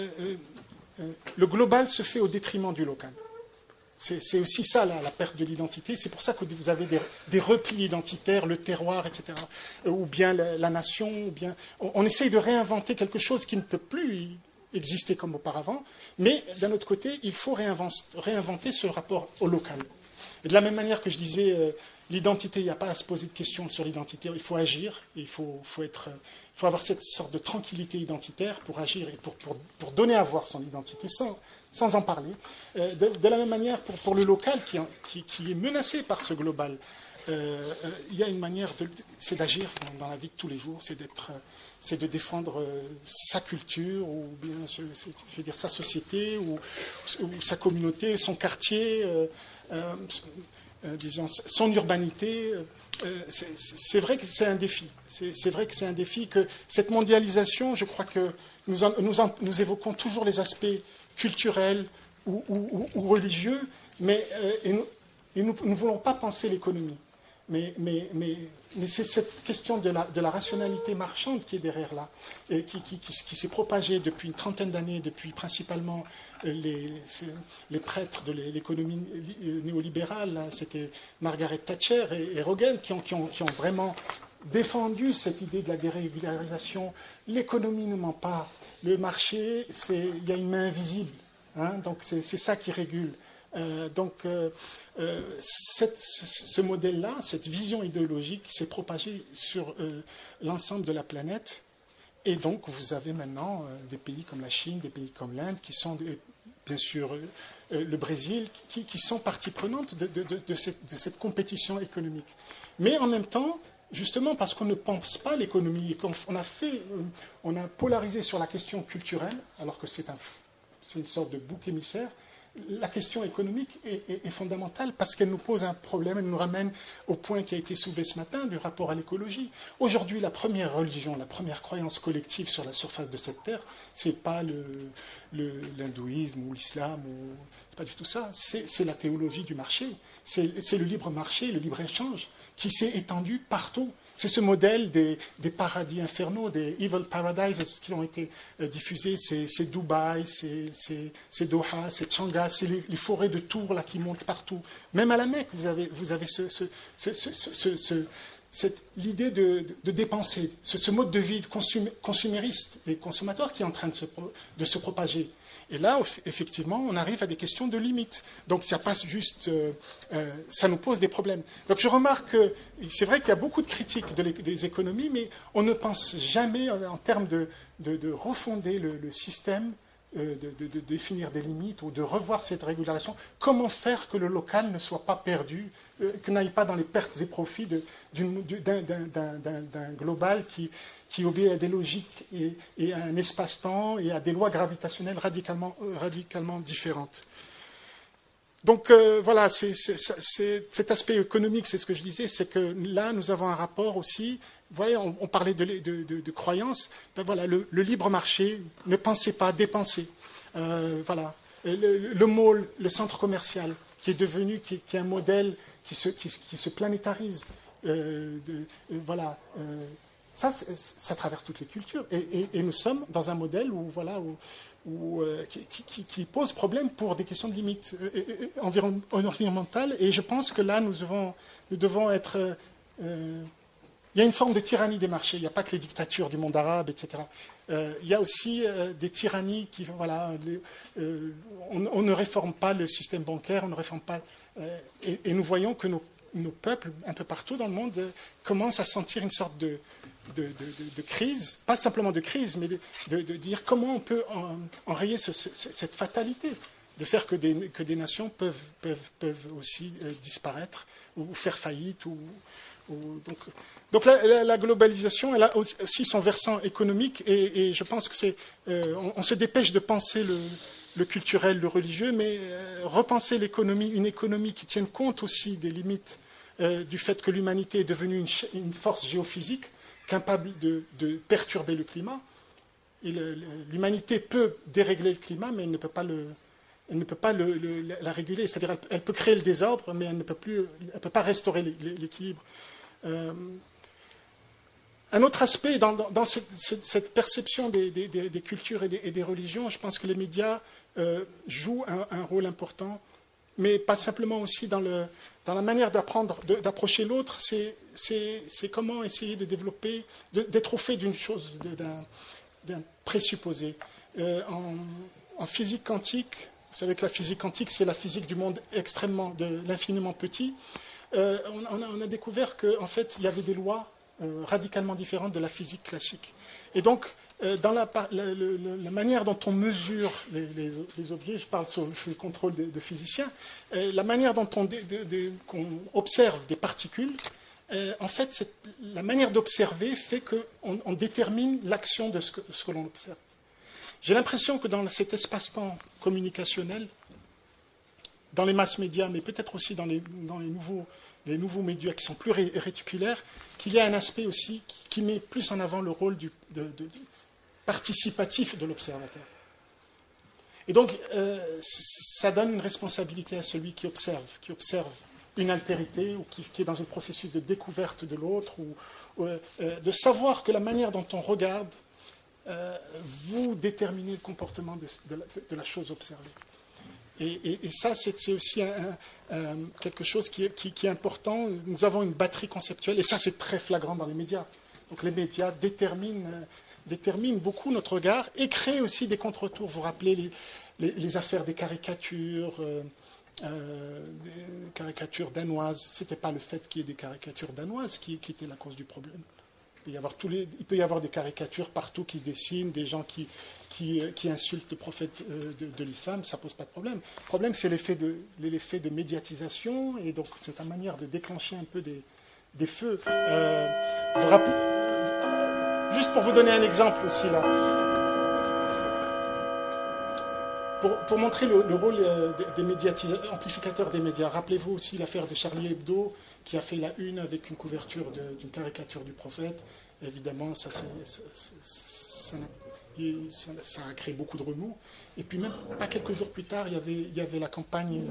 le global se fait au détriment du local. C'est aussi ça, la perte de l'identité. C'est pour ça que vous avez des replis identitaires, le terroir, etc. Ou bien la nation. Ou bien, on essaye de réinventer quelque chose qui ne peut plus exister comme auparavant. Mais d'un autre côté, il faut réinventer ce rapport au local. Et de la même manière que je disais, l'identité, il n'y a pas à se poser de questions sur l'identité. Il faut agir. Il faut avoir cette sorte de tranquillité identitaire pour agir et pour donner à voir son identité sans en parler. De la même manière, pour le local qui est menacé par ce global, il y a une manière, c'est d'agir dans la vie de tous les jours, c'est de défendre sa culture, ou bien je veux dire, sa société, ou sa communauté, son quartier, disons, son urbanité. C'est vrai que c'est un défi. C'est vrai que c'est un défi, que cette mondialisation, je crois que nous évoquons toujours les aspects culturels ou religieux, mais nous ne voulons pas penser l'économie. Mais c'est cette question de la rationalité marchande qui est derrière là, et qui s'est propagée depuis une trentaine d'années, depuis principalement les prêtres de l'économie néolibérale. C'était Margaret Thatcher et Reagan qui ont vraiment défendu cette idée de la dérégularisation. L'économie ne ment pas. Le marché, il y a une main invisible. Hein, donc c'est ça qui régule. Ce modèle-là, cette vision idéologique s'est propagée sur l'ensemble de la planète. Et donc, vous avez maintenant des pays comme la Chine, des pays comme l'Inde, qui sont, bien sûr, le Brésil, qui sont partie prenante de cette compétition économique. Mais en même temps, justement, parce qu'on ne pense pas l'économie, et on a polarisé sur la question culturelle, alors que c'est une sorte de bouc émissaire, la question économique est fondamentale parce qu'elle nous pose un problème, elle nous ramène au point qui a été soulevé ce matin du rapport à l'écologie. Aujourd'hui, la première religion, la première croyance collective sur la surface de cette terre, c'est pas l'hindouisme ou l'islam, c'est pas du tout ça, c'est la théologie du marché, c'est le libre marché, le libre-échange qui s'est étendu partout. C'est ce modèle des paradis infernaux, des evil paradises qui ont été diffusés. C'est Dubaï, c'est Doha, c'est Shanghai, c'est les forêts de tours là qui montent partout. Même à la Mecque, vous avez l'idée de dépenser, ce mode de vie consumériste et consommateur qui est en train de se propager. Et là, effectivement, on arrive à des questions de limites. Donc, ça passe juste, ça nous pose des problèmes. Donc, je remarque que c'est vrai qu'il y a beaucoup de critiques des économies, mais on ne pense jamais en termes de refonder le système, de définir des limites ou de revoir cette régulation. Comment faire que le local ne soit pas perdu, que n'aille pas dans les pertes et profits d'un global qui obéit à des logiques et à un espace-temps et à des lois gravitationnelles radicalement différentes. Donc voilà, cet aspect économique, c'est ce que je disais, c'est que là, nous avons un rapport aussi, vous voyez, on parlait de croyances, ben voilà, le libre marché, ne pensez pas, dépensez. Voilà, le mall, le centre commercial, qui est devenu, qui est un modèle qui se planétarise. Voilà. Ça, ça traverse toutes les cultures. Et nous sommes dans un modèle qui pose problème pour des questions de limites environnementales. Et je pense que là, nous devons être... il y a une forme de tyrannie des marchés. Il n'y a pas que les dictatures du monde arabe, etc. Il y a aussi des tyrannies qui... Voilà, on ne réforme pas le système bancaire, on ne réforme pas... et nous voyons que nos peuples, un peu partout dans le monde, commencent à sentir une sorte de crise, pas simplement de crise, mais de dire comment on peut enrayer cette fatalité, de faire que des nations peuvent aussi disparaître ou faire faillite. Donc la globalisation, elle a aussi son versant économique, et je pense que on se dépêche de penser le culturel, le religieux, mais repenser l'économie, une économie qui tienne compte aussi des limites du fait que l'humanité est devenue une force géophysique capable de perturber le climat. L'humanité peut dérégler le climat, mais elle ne peut pas la réguler. C'est-à-dire elle peut créer le désordre, mais elle ne peut pas restaurer l'équilibre. Un autre aspect dans cette perception des cultures et des religions, je pense que les médias jouent un rôle important, mais pas simplement aussi dans la manière d'approcher l'autre, c'est comment essayer de développer, d'être au fait d'une chose, d'un présupposé. En physique quantique, vous savez que la physique quantique, c'est la physique du monde de l'infiniment petit, on a découvert qu'en fait, il y avait des lois radicalement différentes de la physique classique. Et donc, dans la manière dont on mesure les objets, je parle sous le contrôle de physiciens, la manière dont on observe des particules, en fait, la manière d'observer fait qu'on détermine l'action de ce que l'on observe. J'ai l'impression que dans cet espace-temps communicationnel, dans les masses médias, mais peut-être aussi dans les nouveaux médias qui sont plus réticulaires, qu'il y a un aspect aussi qui met plus en avant le rôle participatif de l'observateur. Et donc, ça donne une responsabilité à celui qui observe une altérité, ou qui est dans un processus de découverte de l'autre, ou de savoir que la manière dont on regarde, vous déterminez le comportement de la chose observée. Et ça, c'est aussi quelque chose qui est important. Nous avons une batterie conceptuelle, et ça, c'est très flagrant dans les médias. Donc les médias déterminent beaucoup notre regard et créent aussi des contre-tours. Vous vous rappelez les affaires des caricatures danoises. Ce n'était pas le fait qu'il y ait des caricatures danoises qui était la cause du problème. Il peut y avoir des caricatures partout qui dessinent, des gens qui insultent le prophète de l'islam, ça ne pose pas de problème. Le problème, c'est l'effet de médiatisation, et donc c'est une manière de déclencher un peu des feux. Vous rappelez, juste pour vous donner un exemple aussi, là, pour montrer le rôle des amplificateurs des médias, rappelez-vous aussi l'affaire de Charlie Hebdo, qui a fait la une avec une couverture d'une caricature du prophète. Évidemment, ça a créé beaucoup de remous. Et puis même pas quelques jours plus tard, il y avait la campagne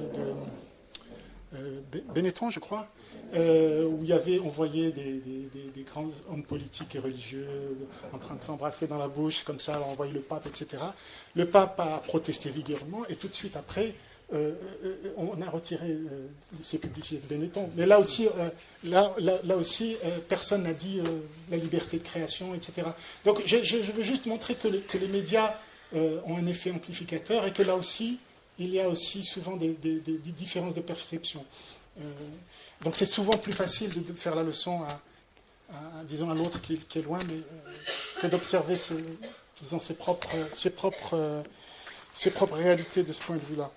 de Benetton, je crois, où on voyait des grands hommes politiques et religieux en train de s'embrasser dans la bouche, comme ça, on voyait le pape, etc. Le pape a protesté vigueureusement, et tout de suite après, on a retiré ces publicités de Benetton. Mais là aussi, personne n'a dit la liberté de création, etc. Donc je veux juste montrer que les médias ont un effet amplificateur, et que là aussi, il y a aussi souvent des différences de perception. Donc c'est souvent plus facile de faire la leçon disons, à l'autre qui est loin, mais que d'observer ses propres réalités de ce point de vue-là.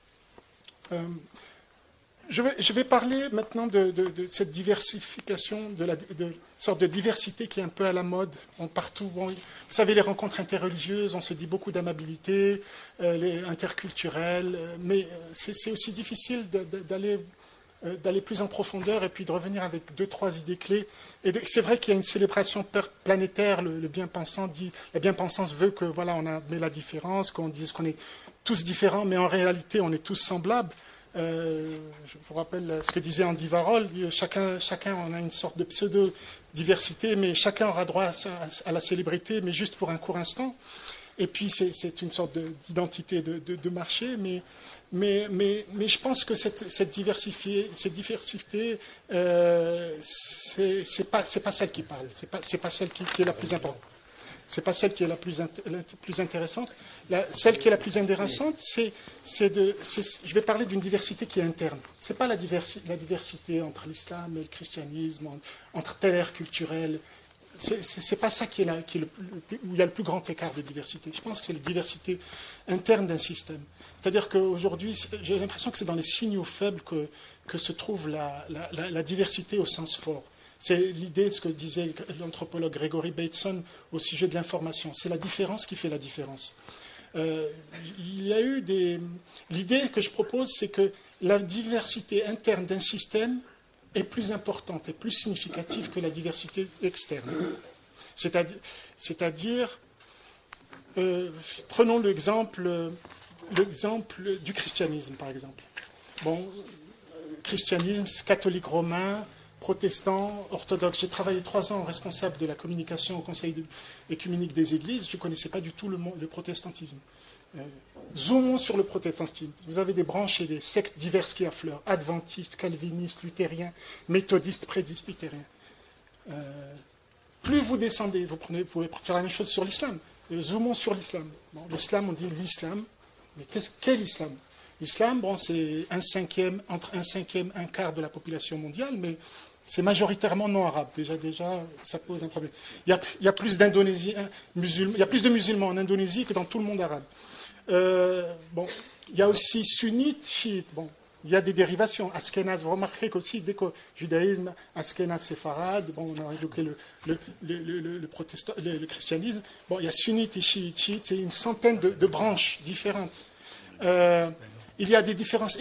Je vais parler maintenant de cette diversification, de sorte de diversité qui est un peu à la mode partout. Bon, vous savez, les rencontres interreligieuses, on se dit beaucoup d'amabilité, les interculturelles, mais c'est aussi difficile d'aller plus en profondeur et puis de revenir avec 2-3 idées clés. Et c'est vrai qu'il y a une célébration planétaire, le bien-pensant dit, la bien-pensance veut que voilà, on met la différence, qu'on dise qu'on est tous différents, mais en réalité on est tous semblables. Je vous rappelle ce que disait Andy Warhol, chacun on a une sorte de pseudo-diversité, mais chacun aura droit à la célébrité, mais juste pour un court instant. Et puis c'est une sorte d'identité de marché, mais je pense que cette diversité, c'est pas celle qui parle, c'est pas celle qui est la plus importante. C'est pas celle qui est la plus intéressante. Celle qui est la plus intéressante, je vais parler d'une diversité qui est interne. C'est pas la diversité entre l'islam et le christianisme, entre telle ère culturelle. C'est pas ça où il y a le plus grand écart de diversité. Je pense que c'est la diversité interne d'un système. C'est-à-dire qu'aujourd'hui, j'ai l'impression que c'est dans les signaux faibles que se trouve la diversité au sens fort. C'est l'idée, ce que disait l'anthropologue Gregory Bateson au sujet de l'information. C'est la différence qui fait la différence. Il y a eu l'idée que je propose, c'est que la diversité interne d'un système est plus importante et plus significative que la diversité externe. C'est-à-dire, prenons l'exemple du christianisme, par exemple. Bon, christianisme, catholique romain, protestant, orthodoxe. J'ai travaillé 3 ans responsable de la communication au Conseil écuménique des Églises. Je ne connaissais pas du tout le protestantisme. Zoomons sur le protestantisme. Vous avez des branches et des sectes diverses qui affleurent. Adventistes, calvinistes, luthériens, méthodistes, presbytériens. Plus vous descendez, vous pouvez faire la même chose sur l'islam. Zoomons sur l'islam. Bon, l'islam, on dit l'islam. Mais quel islam? L'islam, bon, c'est entre un cinquième, un quart de la population mondiale, mais c'est majoritairement non arabe. Déjà, ça pose un problème. Il y a plus d'Indonésiens musulmans, il y a plus de musulmans en Indonésie que dans tout le monde arabe. Bon, il y a aussi sunnites, chiites. Bon, il y a des dérivations. Ashkénaz, vous remarquerez qu'aussi, dès que judaïsme, Ashkénaz, séfarade, bon, on a évoqué le christianisme. Bon, il y a sunnites et chiites, c'est une centaine de branches différentes. Il y a des différentes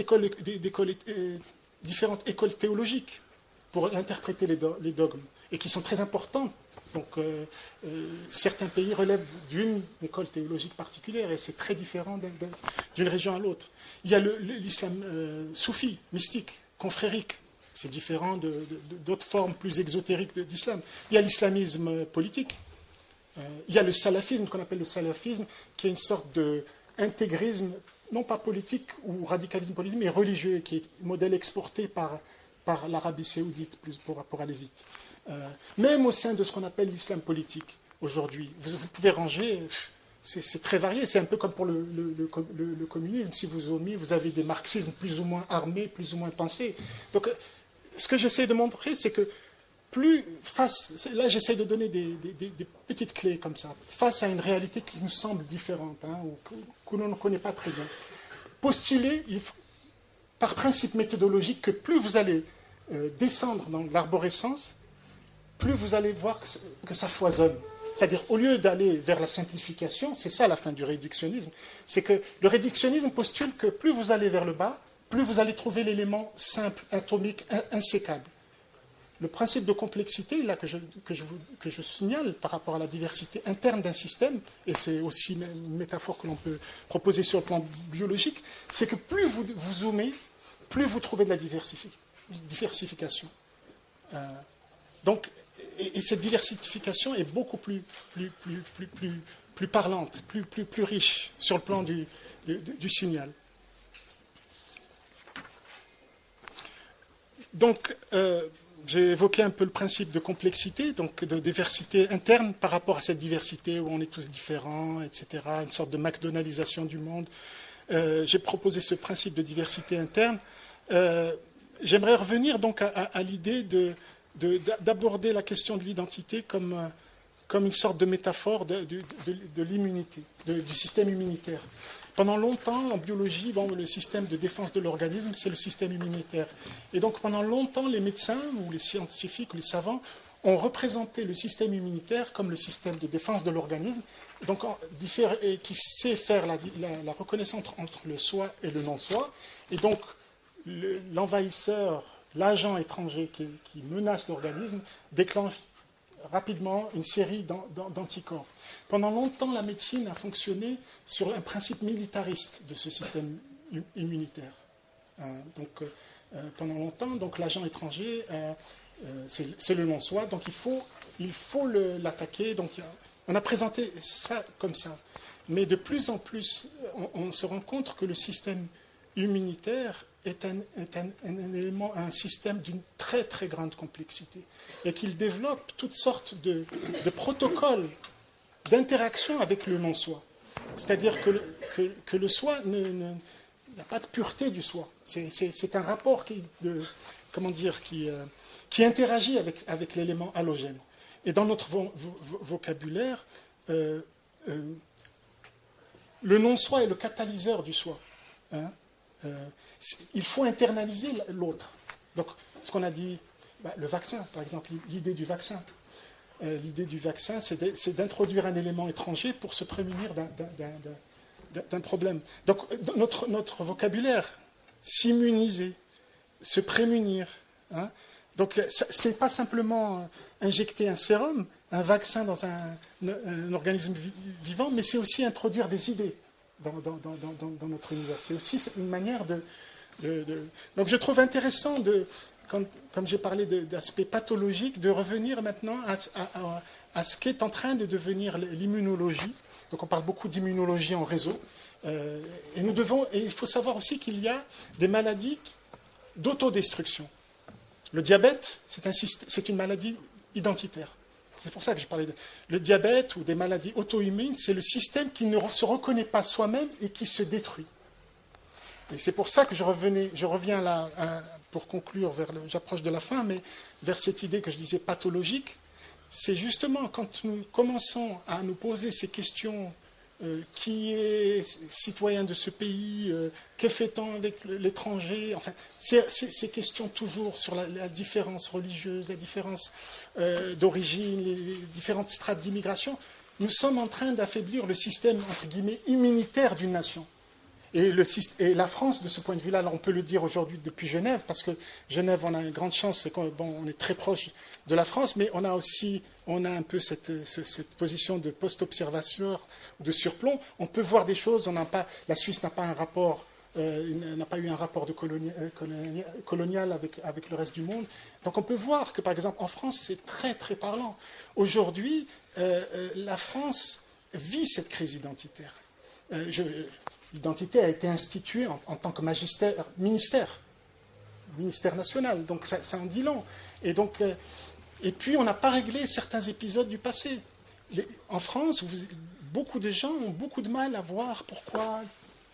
écoles théologiques pour interpréter les dogmes, et qui sont très importantes. Donc, certains pays relèvent d'une école théologique particulière, et c'est très différent d'une région à l'autre. Il y a l'islam soufi, mystique, confrérique. C'est différent d'autres formes plus exotériques d'islam. Il y a l'islamisme politique. Il y a le salafisme, qu'on appelle le salafisme, qui est une sorte d'intégrisme, non pas politique ou radicalisme politique, mais religieux, qui est modèle exporté par l'Arabie saoudite, pour aller vite. Même au sein de ce qu'on appelle l'islam politique, aujourd'hui, vous pouvez ranger, c'est très varié, c'est un peu comme pour le communisme. Si vous avez des marxismes plus ou moins armés, plus ou moins pensés. Donc, ce que j'essaie de montrer, c'est que là j'essaie de donner des petites clés comme ça, face à une réalité qui nous semble différente, ou que l'on ne connaît pas très bien. Postuler, par principe méthodologique, que plus vous allez descendre dans l'arborescence, plus vous allez voir que ça foisonne. C'est-à-dire, au lieu d'aller vers la simplification, c'est ça la fin du réductionnisme, c'est que le réductionnisme postule que plus vous allez vers le bas, plus vous allez trouver l'élément simple, atomique, insécable. Le principe de complexité, là, que je signale par rapport à la diversité interne d'un système, et c'est aussi une métaphore que l'on peut proposer sur le plan biologique, c'est que plus vous zoomez, plus vous trouvez de la diversification. Donc, et cette diversification est beaucoup plus parlante, plus riche sur le plan du signal. Donc, j'ai évoqué un peu le principe de complexité, donc de diversité interne par rapport à cette diversité où on est tous différents, etc., une sorte de McDonaldisation du monde. J'ai proposé ce principe de diversité interne. J'aimerais revenir donc à l'idée d'aborder la question de l'identité comme une sorte de métaphore de l'immunité, du système immunitaire. Pendant longtemps, en biologie, le système de défense de l'organisme, c'est le système immunitaire. Et donc, pendant longtemps, les médecins ou les scientifiques ou les savants ont représenté le système immunitaire comme le système de défense de l'organisme, donc qui sait faire la reconnaissance entre le soi et le non-soi. Et donc, l'envahisseur, l'agent étranger qui menace l'organisme, déclenche rapidement une série d'anticorps. Pendant longtemps, la médecine a fonctionné sur un principe militariste de ce système immunitaire. Donc, pendant longtemps, donc l'agent étranger, c'est le non-soi, donc il faut l'attaquer. Donc, on a présenté ça comme ça. Mais de plus en plus, on se rend compte que le système immunitaire est un système d'une très très grande complexité et qu'il développe toutes sortes de protocoles d'interaction avec le non-soi. C'est-à-dire que le soi n'a pas de pureté du soi. C'est un rapport qui interagit avec l'élément halogène. Et dans notre vocabulaire, le non-soi est le catalyseur du soi. Il faut internaliser l'autre. Donc, ce qu'on a dit, le vaccin, par exemple, l'idée du vaccin. L'idée du vaccin, c'est d'introduire un élément étranger pour se prémunir d'un problème. Donc, notre vocabulaire, s'immuniser, se prémunir. Donc, ce n'est pas simplement injecter un sérum, un vaccin dans un organisme vivant, mais c'est aussi introduire des idées dans notre univers. C'est aussi une manière Donc, je trouve intéressant, comme j'ai parlé d'aspect pathologique, de revenir maintenant à ce qu'est en train de devenir l'immunologie. Donc, on parle beaucoup d'immunologie en réseau. Et il faut savoir aussi qu'il y a des maladies d'autodestruction. Le diabète, c'est une maladie identitaire. C'est pour ça que je parlais le diabète ou des maladies auto-immunes, c'est le système qui ne se reconnaît pas soi-même et qui se détruit. Et c'est pour ça que je reviens là, pour conclure, j'approche de la fin, mais vers cette idée que je disais pathologique. C'est justement quand nous commençons à nous poser ces questions, qui est citoyen de ce pays, que fait-on avec l'étranger, enfin, ces questions toujours sur la différence religieuse, la différence d'origine, les différentes strates d'immigration, nous sommes en train d'affaiblir le système, entre guillemets, immunitaire d'une nation. Et la France, de ce point de vue-là, on peut le dire aujourd'hui depuis Genève, parce que Genève, on a une grande chance, c'est qu'on est très proche de la France, mais on a un peu cette position de post-observateur, de surplomb. On peut voir des choses, la Suisse n'a pas eu un rapport colonial avec le reste du monde. Donc on peut voir que, par exemple, en France, c'est très, très parlant. Aujourd'hui, la France vit cette crise identitaire. L'identité a été instituée en tant que ministère national, donc ça en dit long. Et puis on n'a pas réglé certains épisodes du passé. En France, beaucoup de gens ont beaucoup de mal à voir pourquoi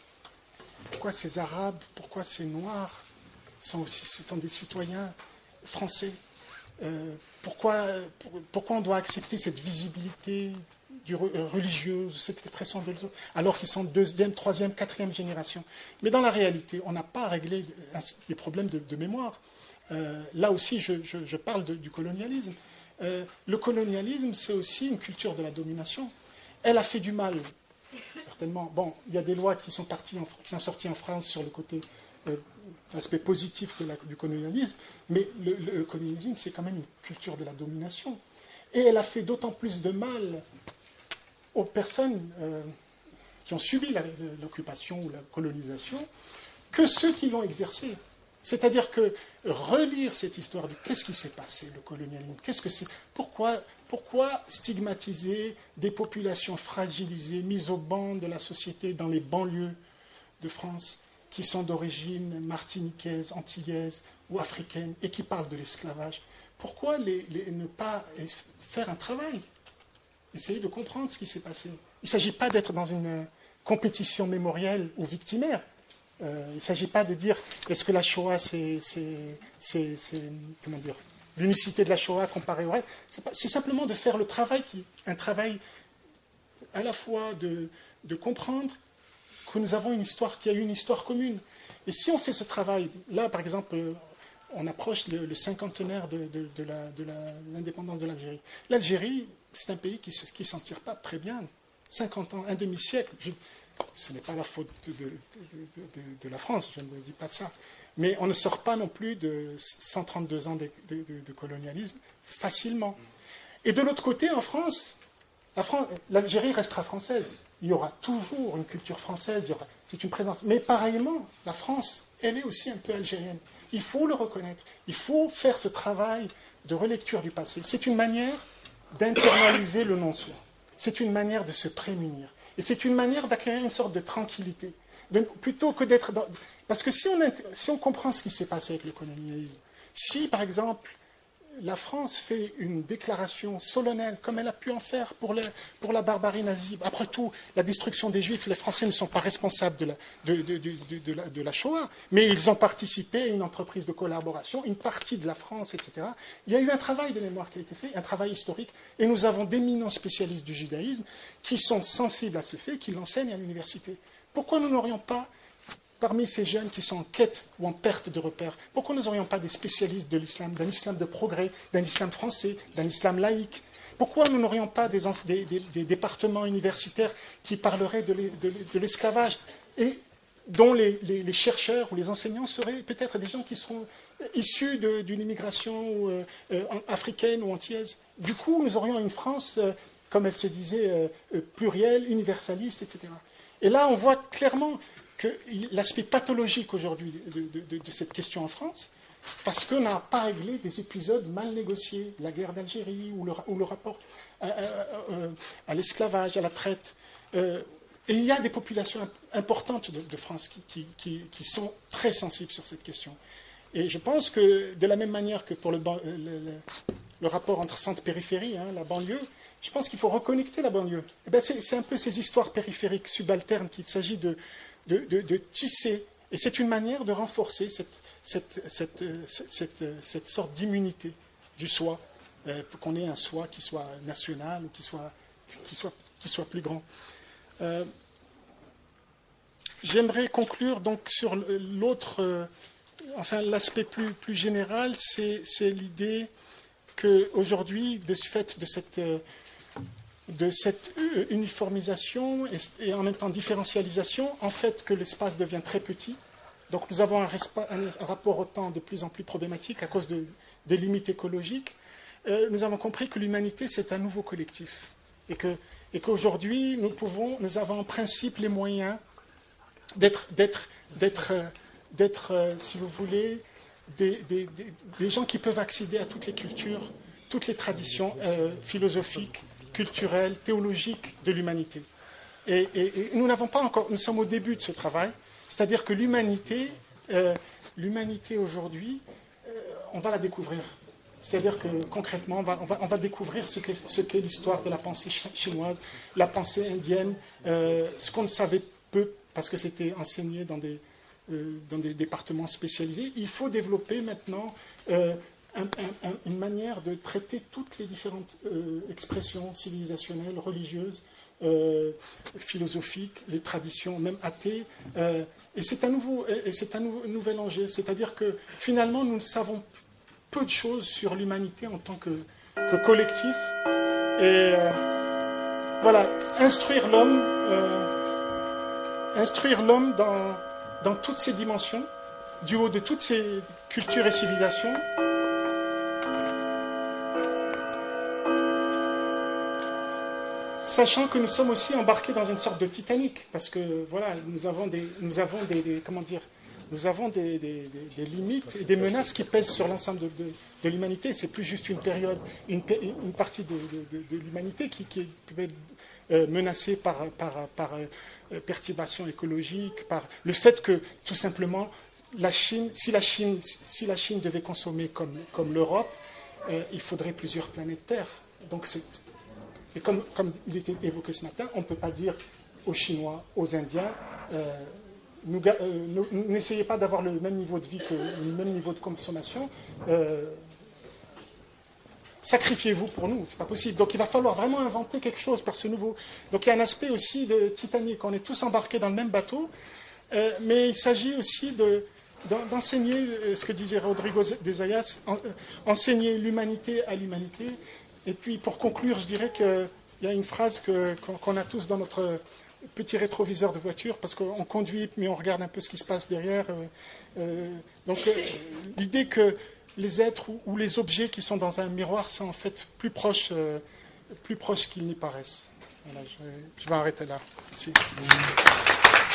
ces Arabes, pourquoi ces Noirs sont des citoyens français. Pourquoi on doit accepter cette visibilité religieuse, cette expression de l'autre, alors qu'ils sont deuxième, troisième, quatrième génération. Mais dans la réalité, on n'a pas réglé les problèmes de mémoire. Là aussi, je parle du colonialisme. Le colonialisme, c'est aussi une culture de la domination. Elle a fait du mal, certainement. Bon, il y a des lois qui sont sorties en France sur le côté l'aspect positif du colonialisme, mais le colonialisme, c'est quand même une culture de la domination. Et elle a fait d'autant plus de mal aux personnes qui ont subi l'occupation ou la colonisation que ceux qui l'ont exercée. C'est-à-dire que relire cette histoire de qu'est-ce qui s'est passé, le colonialisme, qu'est-ce que c'est, pourquoi stigmatiser des populations fragilisées, mises au banc de la société dans les banlieues de France, qui sont d'origine martiniquaise, antillaise ou africaine, et qui parlent de l'esclavage. Pourquoi ne pas faire un travail? Essayer de comprendre ce qui s'est passé. Il ne s'agit pas d'être dans une compétition mémorielle ou victimaire. Il ne s'agit pas de dire est-ce que la Shoah, c'est comment dire, l'unicité de la Shoah comparée au reste. C'est simplement de faire un travail à la fois de comprendre que nous avons qu'il y a eu une histoire commune. Et si on fait ce travail, là par exemple, on approche le cinquantenaire de l'indépendance de l'Algérie. L'Algérie, c'est un pays qui ne s'en tire pas très bien. 50 ans, un demi-siècle, ce n'est pas la faute de la France, je ne dis pas ça. Mais on ne sort pas non plus de 132 ans de colonialisme facilement. Et de l'autre côté, en France, L'Algérie restera française. Il y aura toujours une culture française, c'est une présence. Mais pareillement, la France, elle est aussi un peu algérienne. Il faut le reconnaître. Il faut faire ce travail de relecture du passé. C'est une manière d'internaliser le non-soi. C'est une manière de se prémunir. Et c'est une manière d'acquérir une sorte de tranquillité. Plutôt que d'être dans... Parce que si on comprend ce qui s'est passé avec le colonialisme, si, par exemple, la France fait une déclaration solennelle, comme elle a pu en faire pour la barbarie nazie. Après tout, la destruction des Juifs, les Français ne sont pas responsables de la Shoah, mais ils ont participé à une entreprise de collaboration, une partie de la France, etc. Il y a eu un travail de mémoire qui a été fait, un travail historique, et nous avons d'éminents spécialistes du judaïsme qui sont sensibles à ce fait, qui l'enseignent à l'université. Pourquoi nous n'aurions pas, parmi ces jeunes qui sont en quête ou en perte de repères, pourquoi nous n'aurions pas des spécialistes de l'islam, d'un islam de progrès, d'un islam français, d'un islam laïque? Pourquoi nous n'aurions pas des départements universitaires qui parleraient de l'esclavage et dont les chercheurs ou les enseignants seraient peut-être des gens qui seront issus d'une immigration africaine ou antillaise? Du coup, nous aurions une France, comme elle se disait, plurielle, universaliste, etc. Et là, on voit clairement que l'aspect pathologique aujourd'hui de cette question en France, parce qu'on n'a pas réglé des épisodes mal négociés, la guerre d'Algérie ou le rapport à l'esclavage, à la traite. Et il y a des populations importantes de France qui sont très sensibles sur cette question. Et je pense que de la même manière que pour le rapport entre centre-périphérie, la banlieue, je pense qu'il faut reconnecter la banlieue. Et bien c'est un peu ces histoires périphériques subalternes qu'il s'agit de tisser. Et c'est une manière de renforcer cette sorte d'immunité du soi, pour qu'on ait un soi qui soit national ou qui soit plus grand. J'aimerais conclure donc sur l'autre, l'aspect plus général, c'est l'idée qu'aujourd'hui, de ce fait de cette uniformisation et en même temps différentialisation, en fait que l'espace devient très petit. Donc nous avons un rapport au temps de plus en plus problématique à cause des limites écologiques. Nous avons compris que l'humanité, c'est un nouveau collectif. Et qu'aujourd'hui, nous avons en principe les moyens d'être si vous voulez, des gens qui peuvent accéder à toutes les cultures, toutes les traditions philosophiques, culturelle, théologique de l'humanité. Et nous n'avons pas encore, nous sommes au début de ce travail, c'est-à-dire que l'humanité aujourd'hui, on va la découvrir. C'est-à-dire que concrètement, on va découvrir ce qu'est l'histoire de la pensée chinoise, la pensée indienne, ce qu'on ne savait peu, parce que c'était enseigné dans des départements spécialisés. Il faut développer maintenant une manière de traiter toutes les différentes expressions civilisationnelles, religieuses, philosophiques, les traditions, même athées. Et c'est un nouvel enjeu. C'est-à-dire que finalement, nous savons peu de choses sur l'humanité en tant que collectif. Et voilà, instruire l'homme dans toutes ses dimensions, du haut de toutes ses cultures et civilisations. Sachant que nous sommes aussi embarqués dans une sorte de Titanic, parce que voilà, nous avons des limites et des menaces qui pèsent sur l'ensemble de l'humanité. C'est plus juste une période, une partie de l'humanité qui peut être menacée par perturbations écologiques, par le fait que tout simplement si la Chine devait consommer comme l'Europe, il faudrait plusieurs planètes Terre. Donc et comme il était évoqué ce matin, on ne peut pas dire aux Chinois, aux Indiens, n'essayez pas d'avoir le même niveau de vie que le même niveau de consommation, sacrifiez-vous pour nous, c'est pas possible. Donc il va falloir vraiment inventer quelque chose par ce nouveau. Donc il y a un aspect aussi de Titanic, on est tous embarqués dans le même bateau, mais il s'agit aussi d'enseigner ce que disait Rodrigo de Zayas, enseigner l'humanité à l'humanité. Et puis pour conclure, je dirais qu'il y a une phrase qu'on a tous dans notre petit rétroviseur de voiture, parce qu'on conduit, mais on regarde un peu ce qui se passe derrière. Donc l'idée que les êtres ou les objets qui sont dans un miroir sont en fait plus proches plus proches qu'ils n'y paraissent. Voilà, je vais arrêter là. Merci.